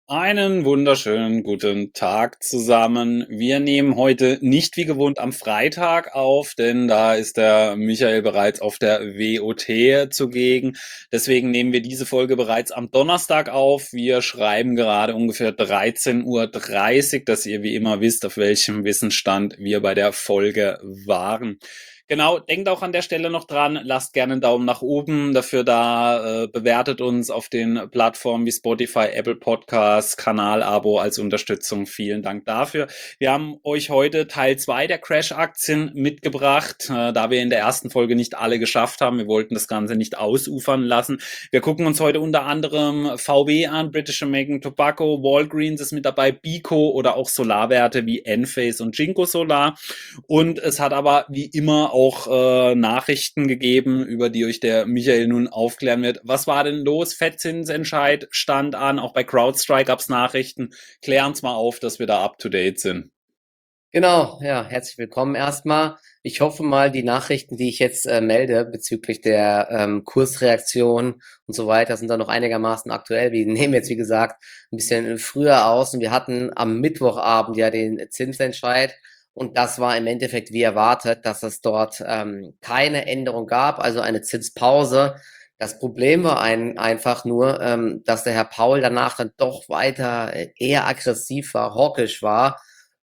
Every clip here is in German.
Einen wunderschönen guten Tag zusammen. Wir nehmen heute nicht wie gewohnt am Freitag auf, denn da ist der Michael bereits auf der WOT zugegen. Deswegen nehmen wir diese Folge bereits am Donnerstag auf. Wir schreiben gerade ungefähr 13:30 Uhr, dass ihr wie immer wisst, auf welchem Wissensstand wir bei der Folge waren. Genau, denkt auch an der Stelle noch dran, lasst gerne einen Daumen nach oben dafür da, bewertet uns auf den Plattformen wie Spotify, Apple Podcasts, Kanalabo als Unterstützung. Vielen Dank dafür. Wir haben euch heute Teil 2 der Crash-Aktien mitgebracht, da wir in der ersten Folge nicht alle geschafft haben. Wir wollten das Ganze nicht ausufern lassen. Wir gucken uns heute unter anderem VW an, British American Tobacco, Walgreens ist mit dabei, Bico oder auch Solarwerte wie Enphase und Jinko Solar. Und es hat aber wie immer auch Nachrichten gegeben, über die euch der Michael nun aufklären wird. Was war denn los? Fettzinsentscheid stand an, auch bei CrowdStrike gab es Nachrichten. Klär uns mal auf, dass wir da up to date sind. Genau, ja, herzlich willkommen erstmal. Ich hoffe mal, die Nachrichten, die ich jetzt melde bezüglich der Kursreaktion und so weiter, sind dann noch einigermaßen aktuell. Wir nehmen jetzt, wie gesagt, ein bisschen früher aus und wir hatten am Mittwochabend ja den Zinsentscheid und das war im Endeffekt wie erwartet, dass es dort keine Änderung gab, also eine Zinspause. Das Problem war einfach nur, dass der Herr Paul danach dann doch weiter eher aggressiv war, hawkisch war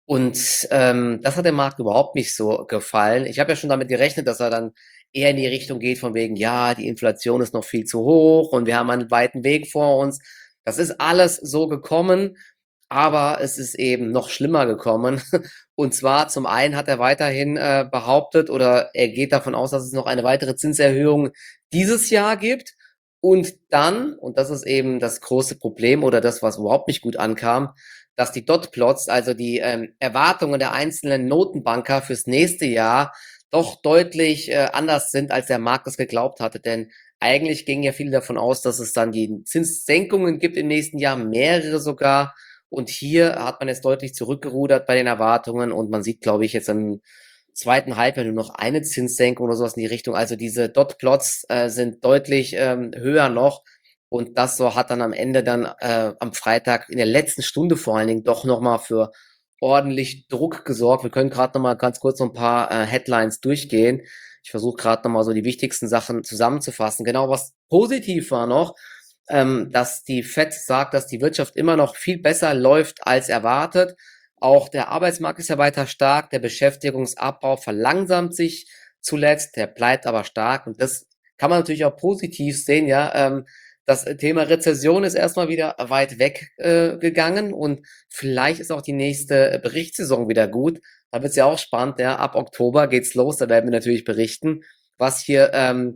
und das hat dem Markt überhaupt nicht so gefallen. Ich habe ja schon damit gerechnet, dass er dann eher in die Richtung geht von wegen, ja, die Inflation ist noch viel zu hoch und wir haben einen weiten Weg vor uns. Das ist alles so gekommen, aber es ist eben noch schlimmer gekommen. Und zwar zum einen hat er weiterhin behauptet oder er geht davon aus, dass es noch eine weitere Zinserhöhung dieses Jahr gibt. Und dann, und das ist eben das große Problem oder das, was überhaupt nicht gut ankam, dass die Dotplots, also die Erwartungen der einzelnen Notenbanker fürs nächste Jahr doch deutlich anders sind, als der Markt es geglaubt hatte. Denn eigentlich gingen ja viele davon aus, dass es dann die Zinssenkungen gibt im nächsten Jahr, mehrere sogar. Und hier hat man jetzt deutlich zurückgerudert bei den Erwartungen und man sieht, glaube ich, jetzt im zweiten Halbjahr nur noch eine Zinssenkung oder sowas in die Richtung. Also diese Dotplots sind deutlich höher noch. Und das so hat dann am Ende dann am Freitag in der letzten Stunde vor allen Dingen doch nochmal für ordentlich Druck gesorgt. Wir können gerade nochmal ganz kurz so ein paar Headlines durchgehen. Ich versuche gerade nochmal so die wichtigsten Sachen zusammenzufassen. Genau, was positiv war noch, dass die Fed sagt, dass die Wirtschaft immer noch viel besser läuft als erwartet. Auch der Arbeitsmarkt ist ja weiter stark, der Beschäftigungsabbau verlangsamt sich zuletzt, der bleibt aber stark und das kann man natürlich auch positiv sehen, ja. Das Thema Rezession ist erstmal wieder weit weg gegangen und vielleicht ist auch die nächste Berichtssaison wieder gut. Da wird es ja auch spannend, ja. Ab Oktober geht's los, da werden wir natürlich berichten, was hier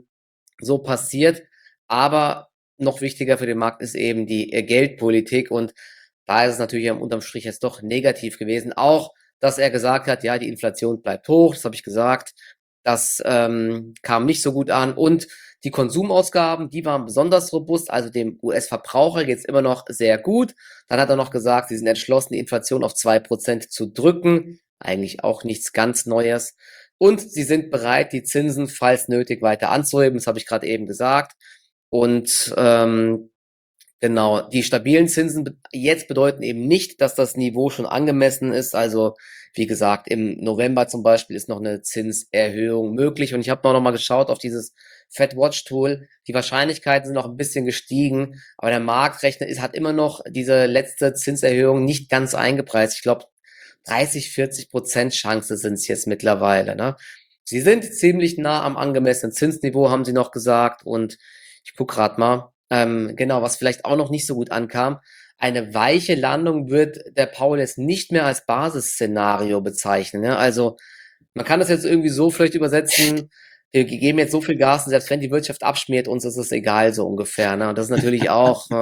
so passiert. Aber noch wichtiger für den Markt ist eben die Geldpolitik und da ist es natürlich am unterm Strich jetzt doch negativ gewesen. Auch, dass er gesagt hat, ja, die Inflation bleibt hoch, das habe ich gesagt. Das kam nicht so gut an. Und die Konsumausgaben, die waren besonders robust. Also dem US-Verbraucher geht es immer noch sehr gut. Dann hat er noch gesagt, sie sind entschlossen, die Inflation auf 2% zu drücken. Eigentlich auch nichts ganz Neues. Und sie sind bereit, die Zinsen, falls nötig, weiter anzuheben. Das habe ich gerade eben gesagt. Und genau, die stabilen Zinsen jetzt bedeuten eben nicht, dass das Niveau schon angemessen ist. Also wie gesagt, im November zum Beispiel ist noch eine Zinserhöhung möglich. Und ich habe noch mal geschaut auf dieses Fed Watch Tool. Die Wahrscheinlichkeiten sind noch ein bisschen gestiegen, aber der Marktrechner hat immer noch diese letzte Zinserhöhung nicht ganz eingepreist. Ich glaube, 30-40% Chance sind es jetzt mittlerweile. Ne? Sie sind ziemlich nah am angemessenen Zinsniveau, haben sie noch gesagt. Und ich gucke gerade mal. Genau, was vielleicht auch noch nicht so gut ankam. Eine weiche Landung wird der Paul jetzt nicht mehr als Basisszenario bezeichnen. Ne? Also man kann das jetzt irgendwie so vielleicht übersetzen, wir geben jetzt so viel Gas und selbst wenn die Wirtschaft abschmiert, uns ist es egal, so ungefähr. Ne? Und das ist natürlich auch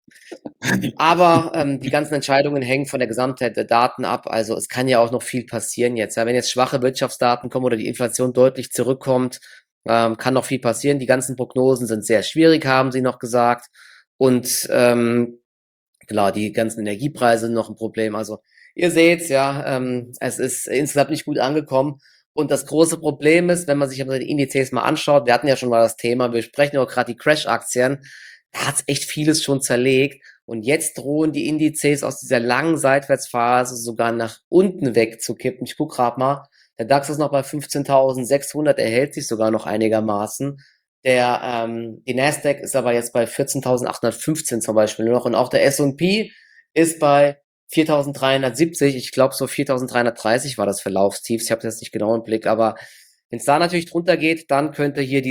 aber die ganzen Entscheidungen hängen von der Gesamtheit der Daten ab. Also es kann ja auch noch viel passieren jetzt. Ja, wenn jetzt schwache Wirtschaftsdaten kommen oder die Inflation deutlich zurückkommt, kann noch viel passieren. Die ganzen Prognosen sind sehr schwierig, haben sie noch gesagt. Und klar, die ganzen Energiepreise sind noch ein Problem. Also ihr seht's, ja, es ist insgesamt nicht gut angekommen. Und das große Problem ist, wenn man sich aber die Indizes mal anschaut, wir hatten ja schon mal das Thema, wir sprechen ja auch gerade die Crash-Aktien, da hat's echt vieles schon zerlegt. Und jetzt drohen die Indizes aus dieser langen Seitwärtsphase sogar nach unten wegzukippen. Ich gucke gerade mal, der DAX ist noch bei 15.600, er hält sich sogar noch einigermaßen. Die Nasdaq ist aber jetzt bei 14.815 zum Beispiel nur noch und auch der S&P ist bei 4.370. Ich glaube so 4.330 war das Verlaufstief. Ich habe das nicht genau im Blick, aber wenn es da natürlich drunter geht, dann könnte hier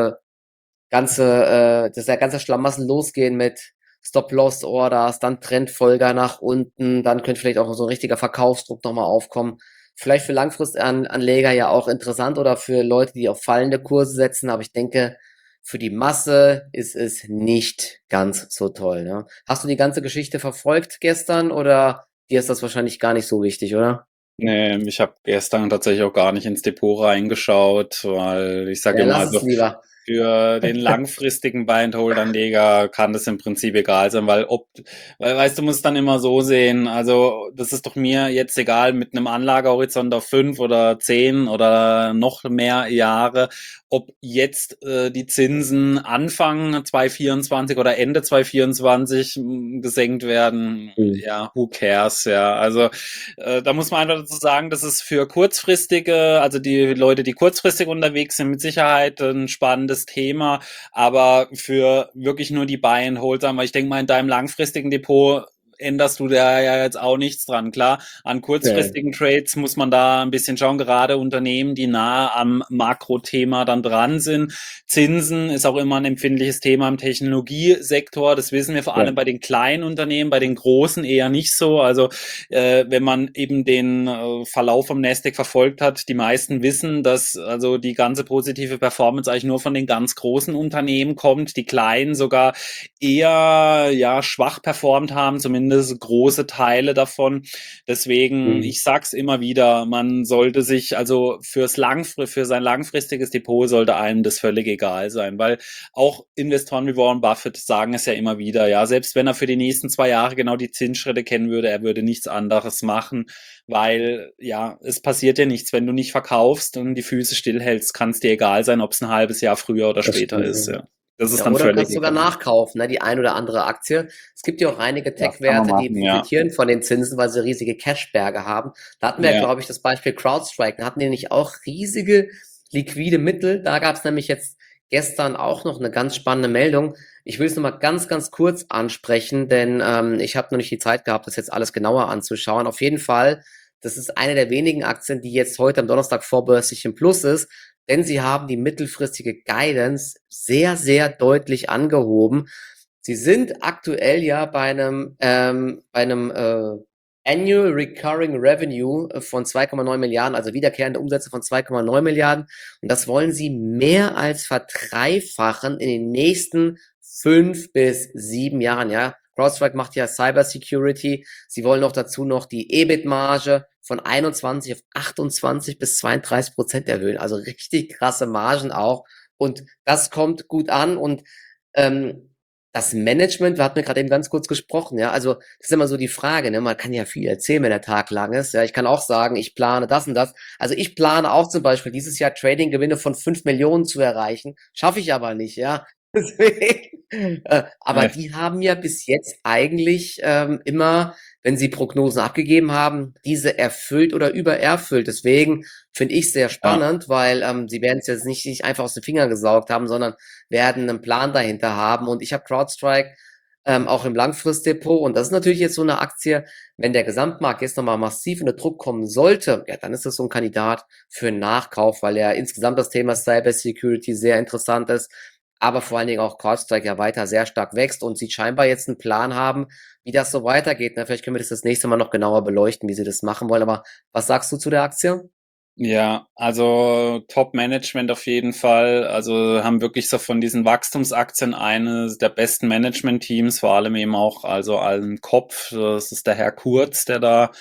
der ganze Schlamassel losgehen mit Stop-Loss-Orders, dann Trendfolger nach unten, dann könnte vielleicht auch so ein richtiger Verkaufsdruck nochmal aufkommen. Vielleicht für Langfristanleger ja auch interessant oder für Leute, die auf fallende Kurse setzen, aber ich denke, für die Masse ist es nicht ganz so toll. Ne? Hast du die ganze Geschichte verfolgt gestern oder dir ist das wahrscheinlich gar nicht so wichtig, oder? Nee, ich habe gestern tatsächlich auch gar nicht ins Depot reingeschaut, weil ich sage Ja, immer, lass also es lieber. für den langfristigen Buy-and-Hold-Anleger kann das im Prinzip egal sein, weil weißt du, musst dann immer so sehen, also das ist doch mir jetzt egal mit einem Anlagehorizont auf 5 oder 10 oder noch mehr Jahre, ob jetzt die Zinsen Anfang 2024 oder Ende 2024 gesenkt werden, Hm. ja, who cares, ja, also da muss man einfach dazu sagen, dass es für kurzfristige, also die Leute, die kurzfristig unterwegs sind, mit Sicherheit ein spannendes Thema, aber für wirklich nur die Buy and Hold, sagen wir, ich denke mal, in deinem langfristigen Depot änderst du da ja jetzt auch nichts dran. Klar, an Nee. kurzfristigen Trades muss man da ein bisschen schauen, gerade Unternehmen, die nah am Makrothema dann dran sind. Zinsen ist auch immer ein empfindliches Thema im Technologiesektor. Das wissen wir vor Ja. allem bei den kleinen Unternehmen, bei den großen eher nicht so. Also wenn man eben den Verlauf vom Nasdaq verfolgt hat, die meisten wissen, dass also die ganze positive Performance eigentlich nur von den ganz großen Unternehmen kommt, die kleinen sogar eher ja schwach performt haben, zumindest große Teile davon. Deswegen, Hm. ich sag's immer wieder, man sollte sich also für sein langfristiges Depot sollte einem das völlig egal sein, weil auch Investoren wie Warren Buffett sagen es ja immer wieder, ja, selbst wenn er für die nächsten 2 Jahre genau die Zinsschritte kennen würde, er würde nichts anderes machen, weil ja, es passiert ja nichts, wenn du nicht verkaufst und die Füße stillhältst, kann es dir egal sein, ob es ein halbes Jahr früher oder Das später stimmt. ist, ja. Das ist Ja, dann oder völlig kannst sogar egal. nachkaufen, ne, die ein oder andere Aktie. Es gibt ja auch einige Das kann man Tech-Werte, die machen, ja. profitieren von den Zinsen, weil sie riesige Cashberge haben. Da hatten wir, Ja, glaube ich, das Beispiel CrowdStrike. Da hatten die nicht auch riesige liquide Mittel. Da gab es nämlich jetzt gestern auch noch eine ganz spannende Meldung. Ich will es nochmal ganz, ganz kurz ansprechen, denn ich habe noch nicht die Zeit gehabt, das jetzt alles genauer anzuschauen. Auf jeden Fall, das ist eine der wenigen Aktien, die jetzt heute am Donnerstag vorbörslich im Plus ist, denn sie haben die mittelfristige Guidance sehr, sehr deutlich angehoben. Sie sind aktuell ja bei einem Annual Recurring Revenue von 2,9 Milliarden, also wiederkehrende Umsätze von 2,9 Milliarden. Und das wollen sie mehr als verdreifachen in den nächsten 5 bis 7 Jahren. Ja, CrowdStrike macht ja Cybersecurity. Sie wollen noch dazu noch die EBIT-Marge von 21 auf 28 bis 32% erhöhen. Also richtig krasse Margen auch. Und das kommt gut an. Und ähm, das Management, wir hatten ja gerade eben ganz kurz gesprochen, ja, also das ist immer so die Frage, ne? Man kann ja viel erzählen, wenn der Tag lang ist. Ja, ich kann auch sagen, ich plane das und das. Also ich plane auch zum Beispiel dieses Jahr Trading-Gewinne von 5 Millionen zu erreichen. Schaffe ich aber nicht, ja. Deswegen, aber äh, die haben ja bis jetzt eigentlich immer, wenn sie Prognosen abgegeben haben, diese erfüllt oder übererfüllt. Deswegen finde ich sehr ja. spannend, weil sie werden es jetzt nicht einfach aus den Fingern gesaugt haben, sondern werden einen Plan dahinter haben. Und ich habe CrowdStrike auch im Langfristdepot. Und das ist natürlich jetzt so eine Aktie, wenn der Gesamtmarkt jetzt nochmal massiv in den Druck kommen sollte, ja, dann ist das so ein Kandidat für einen Nachkauf, weil ja insgesamt das Thema Cybersecurity sehr interessant ist, aber vor allen Dingen auch CrowdStrike ja weiter sehr stark wächst und sie scheinbar jetzt einen Plan haben, wie das so weitergeht. Ne? Vielleicht können wir das nächste Mal noch genauer beleuchten, wie sie das machen wollen. Aber was sagst du zu der Aktie? Ja, also Top-Management auf jeden Fall. Also haben wirklich so von diesen Wachstumsaktien eines der besten Management-Teams, vor allem eben auch also allen Kopf. Das ist der Herr Kurz, der da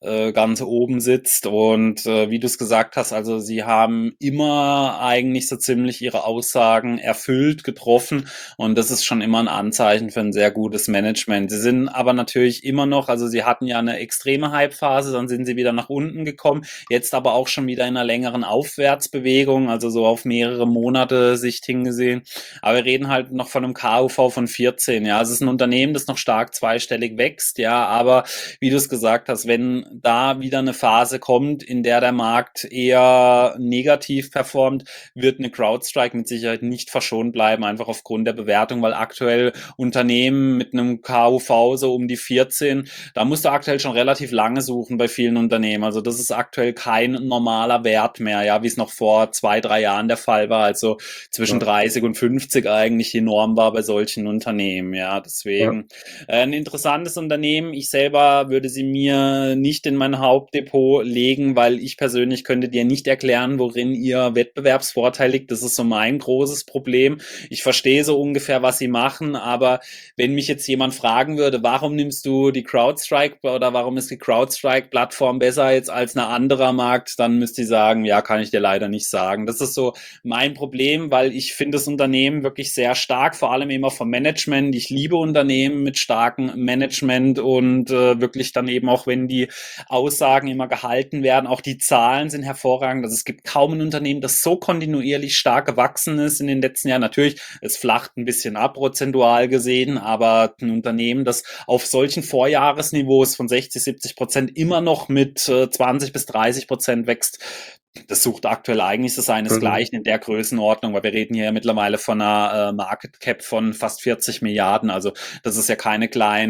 ganz oben sitzt. Und wie du es gesagt hast, also sie haben immer eigentlich so ziemlich ihre Aussagen erfüllt, getroffen. Und das ist schon immer ein Anzeichen für ein sehr gutes Management. Sie sind aber natürlich immer noch, also sie hatten ja eine extreme Hype-Phase, dann sind sie wieder nach unten gekommen, jetzt aber auch schon wieder in einer längeren Aufwärtsbewegung, also so auf mehrere Monate Sicht hingesehen. Aber wir reden halt noch von einem KUV von 14, ja. Es ist ein Unternehmen, das noch stark zweistellig wächst, ja, aber wie du es gesagt hast, wenn da wieder eine Phase kommt, in der der Markt eher negativ performt, wird eine CrowdStrike mit Sicherheit nicht verschont bleiben, einfach aufgrund der Bewertung, weil aktuell Unternehmen mit einem KUV so um die 14, da musst du aktuell schon relativ lange suchen bei vielen Unternehmen. Also das ist aktuell kein normaler Wert mehr, ja, wie es noch vor 2, 3 Jahren der Fall war. Also zwischen Ja, 30 und 50 eigentlich die Norm war bei solchen Unternehmen, ja. ja. Deswegen ein interessantes Unternehmen. Ich selber würde sie mir nicht in mein Hauptdepot legen, weil ich persönlich könnte dir nicht erklären, worin ihr Wettbewerbsvorteil liegt. Das ist so mein großes Problem. Ich verstehe so ungefähr, was sie machen, aber wenn mich jetzt jemand fragen würde, warum nimmst du die CrowdStrike oder warum ist die CrowdStrike-Plattform besser jetzt als ein anderer Markt, dann müsste ich sagen, ja, kann ich dir leider nicht sagen. Das ist so mein Problem, weil ich finde das Unternehmen wirklich sehr stark, vor allem immer vom Management. Ich liebe Unternehmen mit starkem Management und wirklich dann eben auch, wenn die Aussagen immer gehalten werden, auch die Zahlen sind hervorragend. Also es gibt kaum ein Unternehmen, das so kontinuierlich stark gewachsen ist in den letzten Jahren. Natürlich, es flacht ein bisschen ab, prozentual gesehen, aber ein Unternehmen, das auf solchen Vorjahresniveaus von 60, 70% immer noch mit 20 bis 30% wächst, das sucht aktuell eigentlich so Mhm. seinesgleichen in der Größenordnung, weil wir reden hier ja mittlerweile von einer Market Cap von fast 40 Milliarden. Also das ist ja keine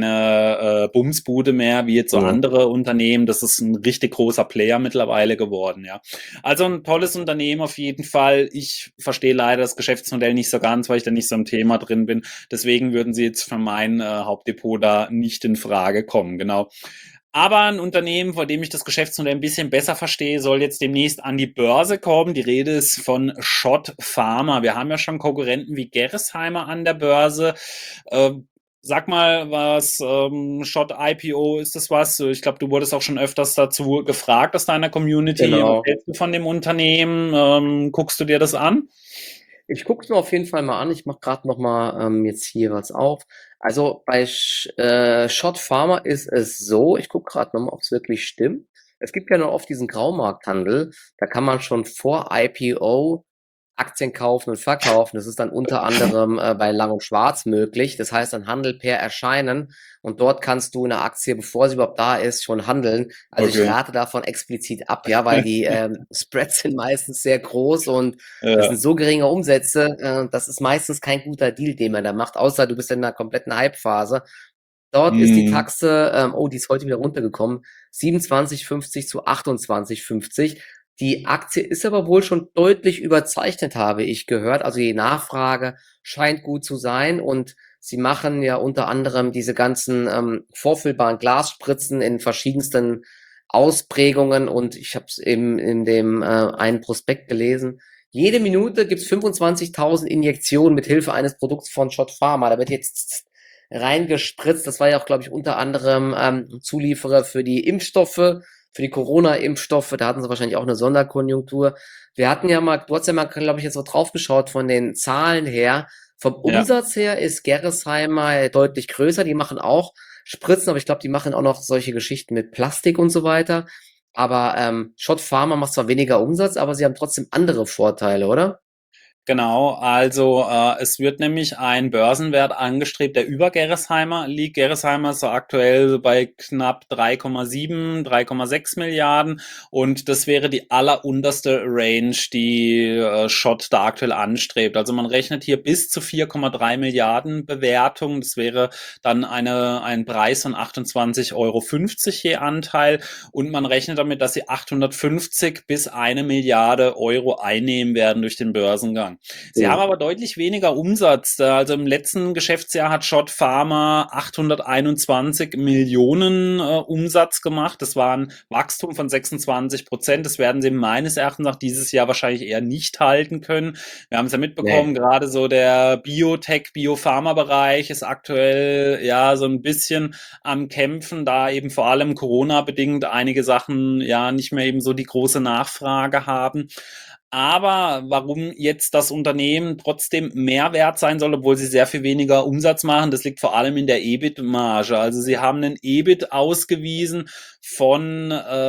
kleine Bumsbude mehr, wie jetzt so Ja. andere Unternehmen. Das ist ein richtig großer Player mittlerweile geworden, ja. Also ein tolles Unternehmen auf jeden Fall. Ich verstehe leider das Geschäftsmodell nicht so ganz, weil ich da nicht so im Thema drin bin. Deswegen würden sie jetzt für mein Hauptdepot da nicht in Frage kommen, genau. Aber ein Unternehmen, vor dem ich das Geschäftsmodell ein bisschen besser verstehe, soll jetzt demnächst an die Börse kommen. Die Rede ist von Schott Pharma. Wir haben ja schon Konkurrenten wie Gerresheimer an der Börse. Sag mal, was Schott IPO, ist das was? Ich glaube, du wurdest auch schon öfters dazu gefragt aus deiner Community. Was Genau. hältst du von dem Unternehmen? Guckst du dir das an? Ich gucke es mir auf jeden Fall mal an. Ich mache gerade noch mal jetzt hier was auf. Also bei Schott Pharma ist es so, ich gucke gerade noch mal, ob es wirklich stimmt. Es gibt ja noch oft diesen Graumarkthandel. Da kann man schon vor IPO Aktien kaufen und verkaufen. Das ist dann unter anderem bei Lang und Schwarz möglich. Das heißt, ein Handel per Erscheinen und dort kannst du eine Aktie, bevor sie überhaupt da ist, schon handeln. Also ich Okay. rate davon explizit ab, ja, weil die Spreads sind meistens sehr groß und das Ja. sind so geringe Umsätze, das ist meistens kein guter Deal, den man da macht, außer du bist in einer kompletten Hype-Phase. Dort ist die Hm. Taxe, oh, die ist heute wieder runtergekommen, 27,50 zu 28,50. Die Aktie ist aber wohl schon deutlich überzeichnet, habe ich gehört. Also die Nachfrage scheint gut zu sein und sie machen ja unter anderem diese ganzen vorfüllbaren Glasspritzen in verschiedensten Ausprägungen und ich habe es eben in dem einen Prospekt gelesen. Jede Minute gibt es 25.000 Injektionen mit Hilfe eines Produkts von Schott Pharma. Da wird jetzt reingespritzt. Das war ja auch, glaube ich, unter anderem Zulieferer für die Impfstoffe, für die Corona-Impfstoffe. Da hatten sie wahrscheinlich auch eine Sonderkonjunktur. Wir hatten ja mal, du hast ja mal, glaube ich, jetzt so drauf geschaut von den Zahlen her. Vom Ja. Umsatz her ist Gerresheimer deutlich größer. Die machen auch Spritzen, aber ich glaube, die machen auch noch solche Geschichten mit Plastik und so weiter. Aber Schott Pharma macht zwar weniger Umsatz, aber sie haben trotzdem andere Vorteile, oder? Genau, also es wird nämlich ein Börsenwert angestrebt, der über Gerresheimer liegt. Gerresheimer ist so aktuell so bei knapp 3,7, 3,6 Milliarden und das wäre die allerunterste Range, die Schott da aktuell anstrebt. Also man rechnet hier bis zu 4,3 Milliarden Bewertung. Das wäre dann ein Preis von 28,50 € je Anteil und man rechnet damit, dass sie 850 bis 1 Milliarde Euro einnehmen werden durch den Börsengang. lang. Sie haben Mhm. aber deutlich weniger Umsatz. Also im letzten Geschäftsjahr hat Schott Pharma 821 Millionen Umsatz gemacht. Das war ein Wachstum von 26%. Das werden sie meines Erachtens nach dieses Jahr wahrscheinlich eher nicht halten können. Wir haben es ja mitbekommen, Nee. gerade so der Biotech, Biopharma-Bereich ist aktuell ja so ein bisschen am Kämpfen, da eben vor allem Corona-bedingt einige Sachen ja nicht mehr eben so die große Nachfrage haben. Aber warum jetzt das Unternehmen trotzdem mehr wert sein soll, obwohl sie sehr viel weniger Umsatz machen, das liegt vor allem in der EBIT-Marge. Also sie haben einen EBIT ausgewiesen von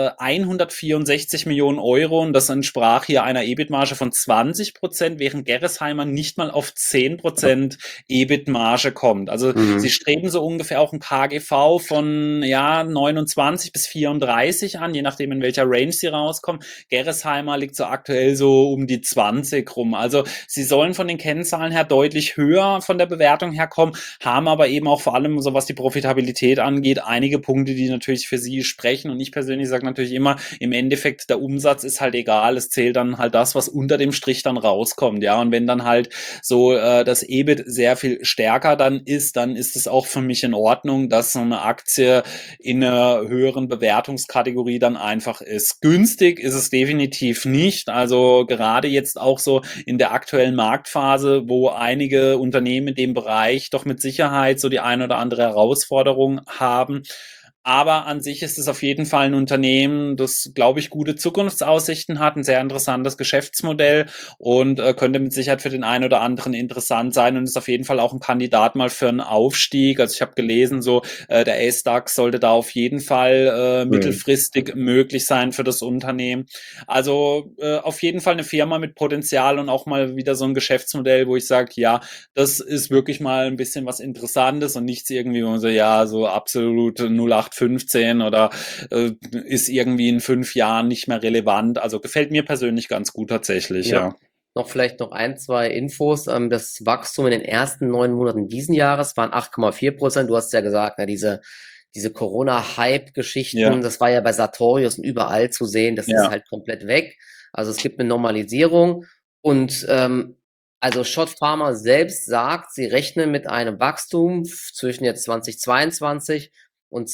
164 Millionen Euro und das entsprach hier einer EBIT-Marge von 20%, während Gerresheimer nicht mal auf 10% EBIT-Marge kommt. Also sie Mhm. streben so ungefähr auch ein KGV von ja 29 bis 34 an, je nachdem in welcher Range sie rauskommen. Gerresheimer liegt so aktuell so um die 20 rum. Also sie sollen von den Kennzahlen her deutlich höher von der Bewertung herkommen, haben aber eben auch vor allem, so was die Profitabilität angeht, einige Punkte, die natürlich für sie sprechen. Und ich persönlich sage natürlich immer, im Endeffekt der Umsatz ist halt egal. Es zählt dann halt das, was unter dem Strich dann rauskommt. Ja, und wenn dann halt so das EBIT sehr viel stärker dann ist es auch für mich in Ordnung, dass so eine Aktie in einer höheren Bewertungskategorie dann einfach ist. Günstig ist es definitiv nicht. Also gerade jetzt auch so in der aktuellen Marktphase, wo einige Unternehmen in dem Bereich doch mit Sicherheit so die ein oder andere Herausforderung haben. Aber an sich ist es auf jeden Fall ein Unternehmen, das, glaube ich, gute Zukunftsaussichten hat, ein sehr interessantes Geschäftsmodell und könnte mit Sicherheit für den einen oder anderen interessant sein und ist auf jeden Fall auch ein Kandidat mal für einen Aufstieg. Also ich habe gelesen, so der S-DAX sollte da auf jeden Fall Mhm. mittelfristig möglich sein für das Unternehmen. Also auf jeden Fall eine Firma mit Potenzial und auch mal wieder so ein Geschäftsmodell, wo ich sage, ja, das ist wirklich mal ein bisschen was Interessantes und nichts irgendwie, wo man so, ja, so absolut 0815 oder ist irgendwie in 5 Jahren nicht mehr relevant. Also gefällt mir persönlich ganz gut tatsächlich, Ja, ja. vielleicht noch ein, zwei Infos. Das Wachstum in den ersten 9 Monaten diesen Jahres waren 8,4%. Du hast ja gesagt, ne, diese Corona-Hype-Geschichten, Ja, das war ja bei Sartorius und überall zu sehen, das ist ja. halt komplett weg. Also es gibt eine Normalisierung und also Schott Pharma selbst sagt, sie rechnen mit einem Wachstum zwischen jetzt 2022 und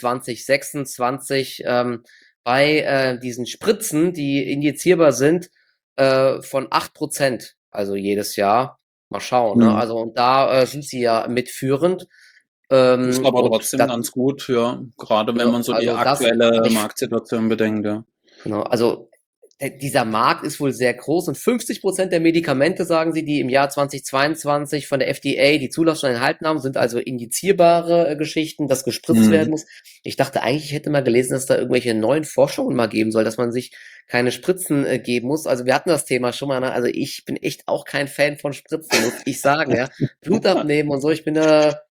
2026 bei diesen Spritzen, die injizierbar sind, von 8%, also jedes Jahr. Mal schauen, ne? Hm. Also und da sind sie ja mitführend. Ist aber Und trotzdem das, ganz gut, ja. Gerade wenn ne, man so die also das, aktuelle aber Marktsituation bedenkt, ja. genau, also dieser Markt ist wohl sehr groß und 50% der Medikamente, sagen sie, die im Jahr 2022 von der FDA die Zulassung erhalten haben, sind also injizierbare Geschichten, das gespritzt werden Hm. muss. Ich dachte eigentlich, ich hätte mal gelesen, dass es da irgendwelche neuen Forschungen mal geben soll, dass man sich keine Spritzen geben muss. Also wir hatten das Thema schon mal, ne? Also ich bin echt auch kein Fan von Spritzen, muss ich sagen, ja. Blut abnehmen und so, ich bin da,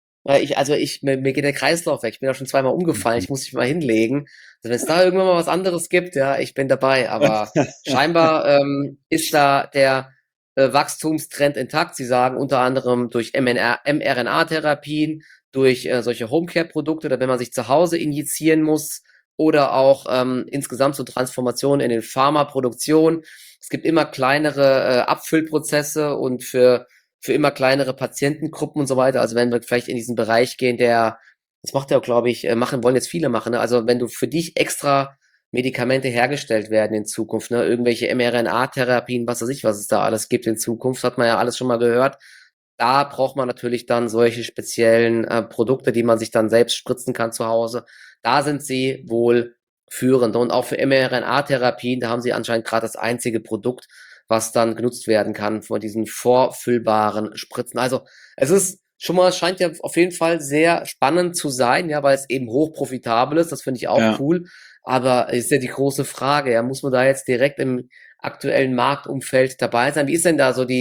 mir geht der Kreislauf weg. Ich bin da schon zweimal umgefallen, ich muss mich mal hinlegen. Also wenn es da irgendwann mal was anderes gibt, ja, ich bin dabei. Aber scheinbar ist da der Wachstumstrend intakt. Sie sagen unter anderem durch mRNA-Therapien, durch solche Homecare-Produkte, oder wenn man sich zu Hause injizieren muss, oder auch insgesamt so Transformationen in den Pharmaproduktion. Es gibt immer kleinere Abfüllprozesse und für immer kleinere Patientengruppen und so weiter. Also wenn wir vielleicht in diesen Bereich gehen, das macht ja, glaube ich, wollen jetzt viele machen. Ne? Also wenn du für dich extra Medikamente hergestellt werden in Zukunft, ne? Irgendwelche mRNA-Therapien, was weiß ich, was es da alles gibt in Zukunft, hat man ja alles schon mal gehört. Da braucht man natürlich dann solche speziellen Produkte, die man sich dann selbst spritzen kann zu Hause. Da sind sie wohl führend. Und auch für mRNA-Therapien, da haben sie anscheinend gerade das einzige Produkt, was dann genutzt werden kann von diesen vorfüllbaren Spritzen. Also es ist schon mal, es scheint ja auf jeden Fall sehr spannend zu sein, ja, weil es eben hochprofitabel ist. Das finde ich auch Ja. cool. Aber ist ja die große Frage, ja, muss man da jetzt direkt im aktuellen Marktumfeld dabei sein? Wie ist denn da so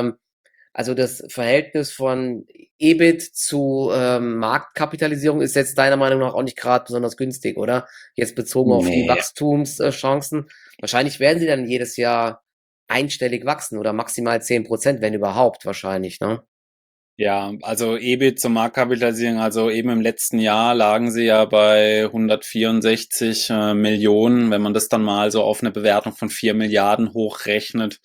also das Verhältnis von EBIT zu Marktkapitalisierung ist jetzt deiner Meinung nach auch nicht gerade besonders günstig, oder? Jetzt bezogen auf die Nee. Wachstumschancen. Wahrscheinlich werden sie dann jedes Jahr einstellig wachsen oder maximal 10%, wenn überhaupt, wahrscheinlich, ne? Ja, also EBIT zur Marktkapitalisierung, also eben im letzten Jahr lagen sie ja bei 164 Millionen, wenn man das dann mal so auf eine Bewertung von 4 Milliarden hochrechnet.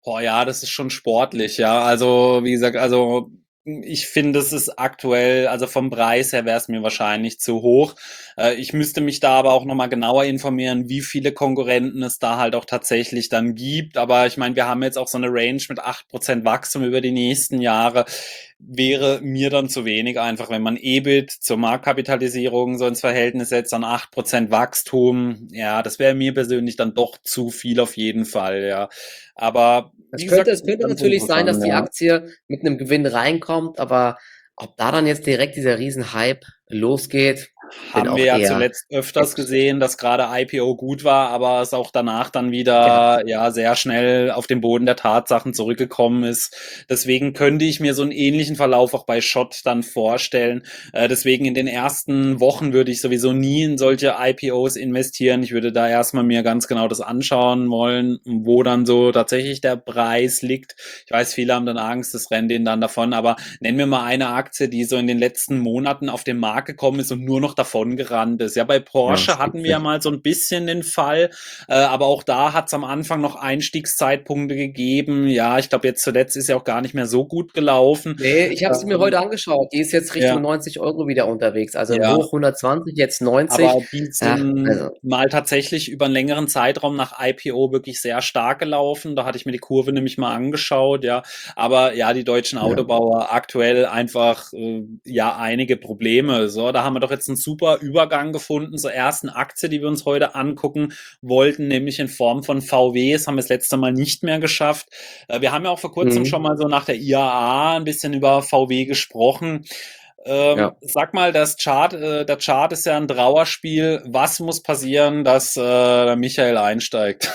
Oh ja, das ist schon sportlich, ja. Also, wie gesagt, also ich finde, es ist aktuell, also vom Preis her wäre es mir wahrscheinlich zu hoch. Ich müsste mich da aber auch nochmal genauer informieren, wie viele Konkurrenten es da halt auch tatsächlich dann gibt. Aber ich meine, wir haben jetzt auch so eine Range mit 8% Wachstum über die nächsten Jahre. Wäre mir dann zu wenig einfach, wenn man EBIT zur Marktkapitalisierung so ins Verhältnis setzt, dann 8% Wachstum. Ja, das wäre mir persönlich dann doch zu viel auf jeden Fall, ja. Aber Es wie könnte, gesagt, es könnte ganz natürlich sein, dass interessant, die ja. Aktie mit einem Gewinn reinkommt, aber ob da dann jetzt direkt dieser Riesenhype losgeht, bin Haben wir auch ja eher zuletzt öfters skeptisch. gesehen, dass gerade IPO gut war, aber es auch danach dann Ja. wieder ja sehr schnell auf den Boden der Tatsachen zurückgekommen ist. Deswegen könnte ich mir so einen ähnlichen Verlauf auch bei Schott dann vorstellen. Deswegen in den ersten Wochen würde ich sowieso nie in solche IPOs investieren. Ich würde da erstmal mir ganz genau das anschauen wollen, wo dann so tatsächlich der Preis liegt. Ich weiß, viele haben dann Angst, das rennt ihnen dann davon, aber nenn mir mal eine Aktie, die so in den letzten Monaten auf den Markt gekommen ist und nur noch davon gerannt ist. Ja, bei Ja, Porsche das hatten gibt's wir ja nicht. mal so ein bisschen den Fall, aber auch da hat es am Anfang noch Einstiegszeitpunkte gegeben. Ja, ich glaube, jetzt zuletzt ist ja auch gar nicht mehr so gut gelaufen. Nee, ich habe sie mir heute angeschaut. Die ist jetzt Richtung Ja, 90 € wieder unterwegs. Also im ja. Hoch 120, jetzt 90. Aber die Ja, sind also, mal tatsächlich über einen längeren Zeitraum nach IPO wirklich sehr stark gelaufen. Da hatte ich mir die Kurve nämlich mal angeschaut, ja. Aber ja, die deutschen ja. Autobauer aktuell einfach ja einige Probleme. So, da haben wir doch jetzt einen super Übergang gefunden zur ersten Aktie, die wir uns heute angucken wollten, nämlich in Form von VW. Das haben wir das letzte Mal nicht mehr geschafft. Wir haben ja auch vor kurzem schon Mhm. mal so nach der IAA ein bisschen über VW gesprochen. Ja. Sag mal, der Chart ist ja ein Trauerspiel. Was muss passieren, dass der Michael einsteigt?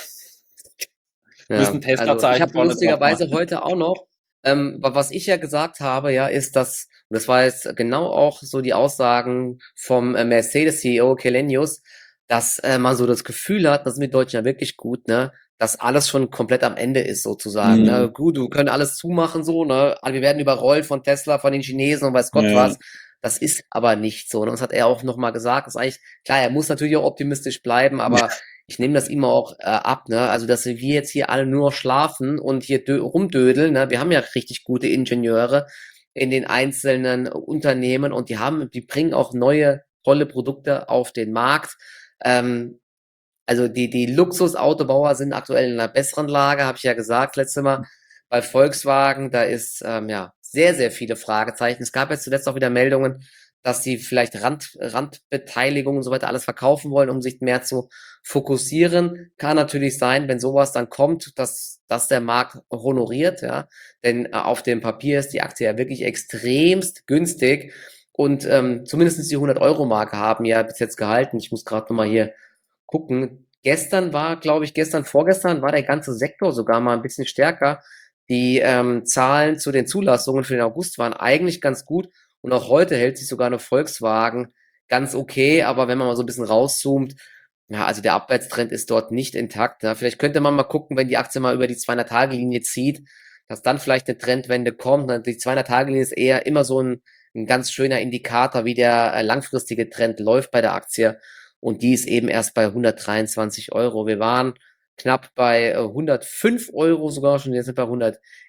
Müssen Ja, also ich Tesla-Zeichen habe vorne drauf lustigerweise machen. heute auch noch, was ich ja gesagt habe, ja, ist, dass, und das war jetzt genau auch so die Aussagen vom Mercedes-CEO Källenius, dass man so das Gefühl hat, das sind wir Deutschen ja wirklich gut, ne, dass alles schon komplett am Ende ist, sozusagen. Hm, Ne? Gut, wir können alles zumachen, so, ne? Aber wir werden überrollt von Tesla, von den Chinesen und weiß Gott ja, was. Das ist aber nicht so. Ne? Und das hat er auch nochmal gesagt. Das ist eigentlich, klar, er muss natürlich auch optimistisch bleiben, aber ich nehme das immer auch ab, ne? Also, dass wir jetzt hier alle nur noch schlafen und hier rumdödeln, ne? Wir haben ja richtig gute Ingenieure in den einzelnen Unternehmen und die bringen auch neue tolle Produkte auf den Markt. Ähm, also die Luxusautobauer sind aktuell in einer besseren Lage, habe ich ja gesagt letztes Mal. Bei Volkswagen, da ist ja sehr, sehr viele Fragezeichen. Es gab jetzt zuletzt auch wieder Meldungen, dass sie vielleicht Randbeteiligungen und so weiter alles verkaufen wollen, um sich mehr zu fokussieren. Kann natürlich sein, wenn sowas dann kommt, dass der Markt honoriert, ja. Denn auf dem Papier ist die Aktie ja wirklich extremst günstig. Und zumindest die 100-Euro-Marke haben ja bis jetzt gehalten. Ich muss gerade nochmal hier gucken. Gestern war, glaube ich, vorgestern war der ganze Sektor sogar mal ein bisschen stärker. Die Zahlen zu den Zulassungen für den August waren eigentlich ganz gut und auch heute hält sich sogar eine Volkswagen ganz okay, aber wenn man mal so ein bisschen rauszoomt, ja, also der Abwärtstrend ist dort nicht intakt. Ja. Vielleicht könnte man mal gucken, wenn die Aktie mal über die 200-Tage-Linie zieht, dass dann vielleicht eine Trendwende kommt. Die 200-Tage-Linie ist eher immer so ein ganz schöner Indikator, wie der langfristige Trend läuft bei der Aktie. Und die ist eben erst bei 123 €. Wir waren knapp bei 105 € sogar schon, jetzt sind wir bei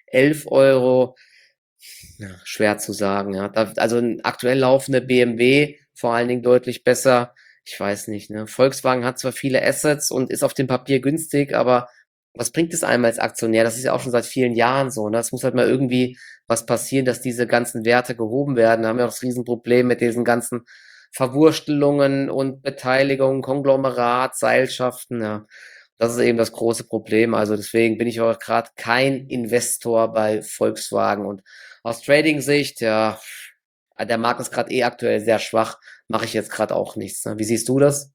111 €. Ja, schwer zu sagen, ja. Also ein aktuell laufender BMW vor allen Dingen deutlich besser. Ich weiß nicht, ne? Volkswagen hat zwar viele Assets und ist auf dem Papier günstig, aber was bringt es einem als Aktionär? Das ist ja auch schon seit vielen Jahren so, ne? Es muss halt mal irgendwie was passieren, dass diese ganzen Werte gehoben werden. Da haben wir auch das Riesenproblem mit diesen ganzen Verwurstelungen und Beteiligungen, Konglomerat, Seilschaften, ja. Das ist eben das große Problem. Also deswegen bin ich auch gerade kein Investor bei Volkswagen. Und aus Trading-Sicht, ja, der Markt ist gerade aktuell sehr schwach, mache ich jetzt gerade auch nichts. Ne? Wie siehst du das?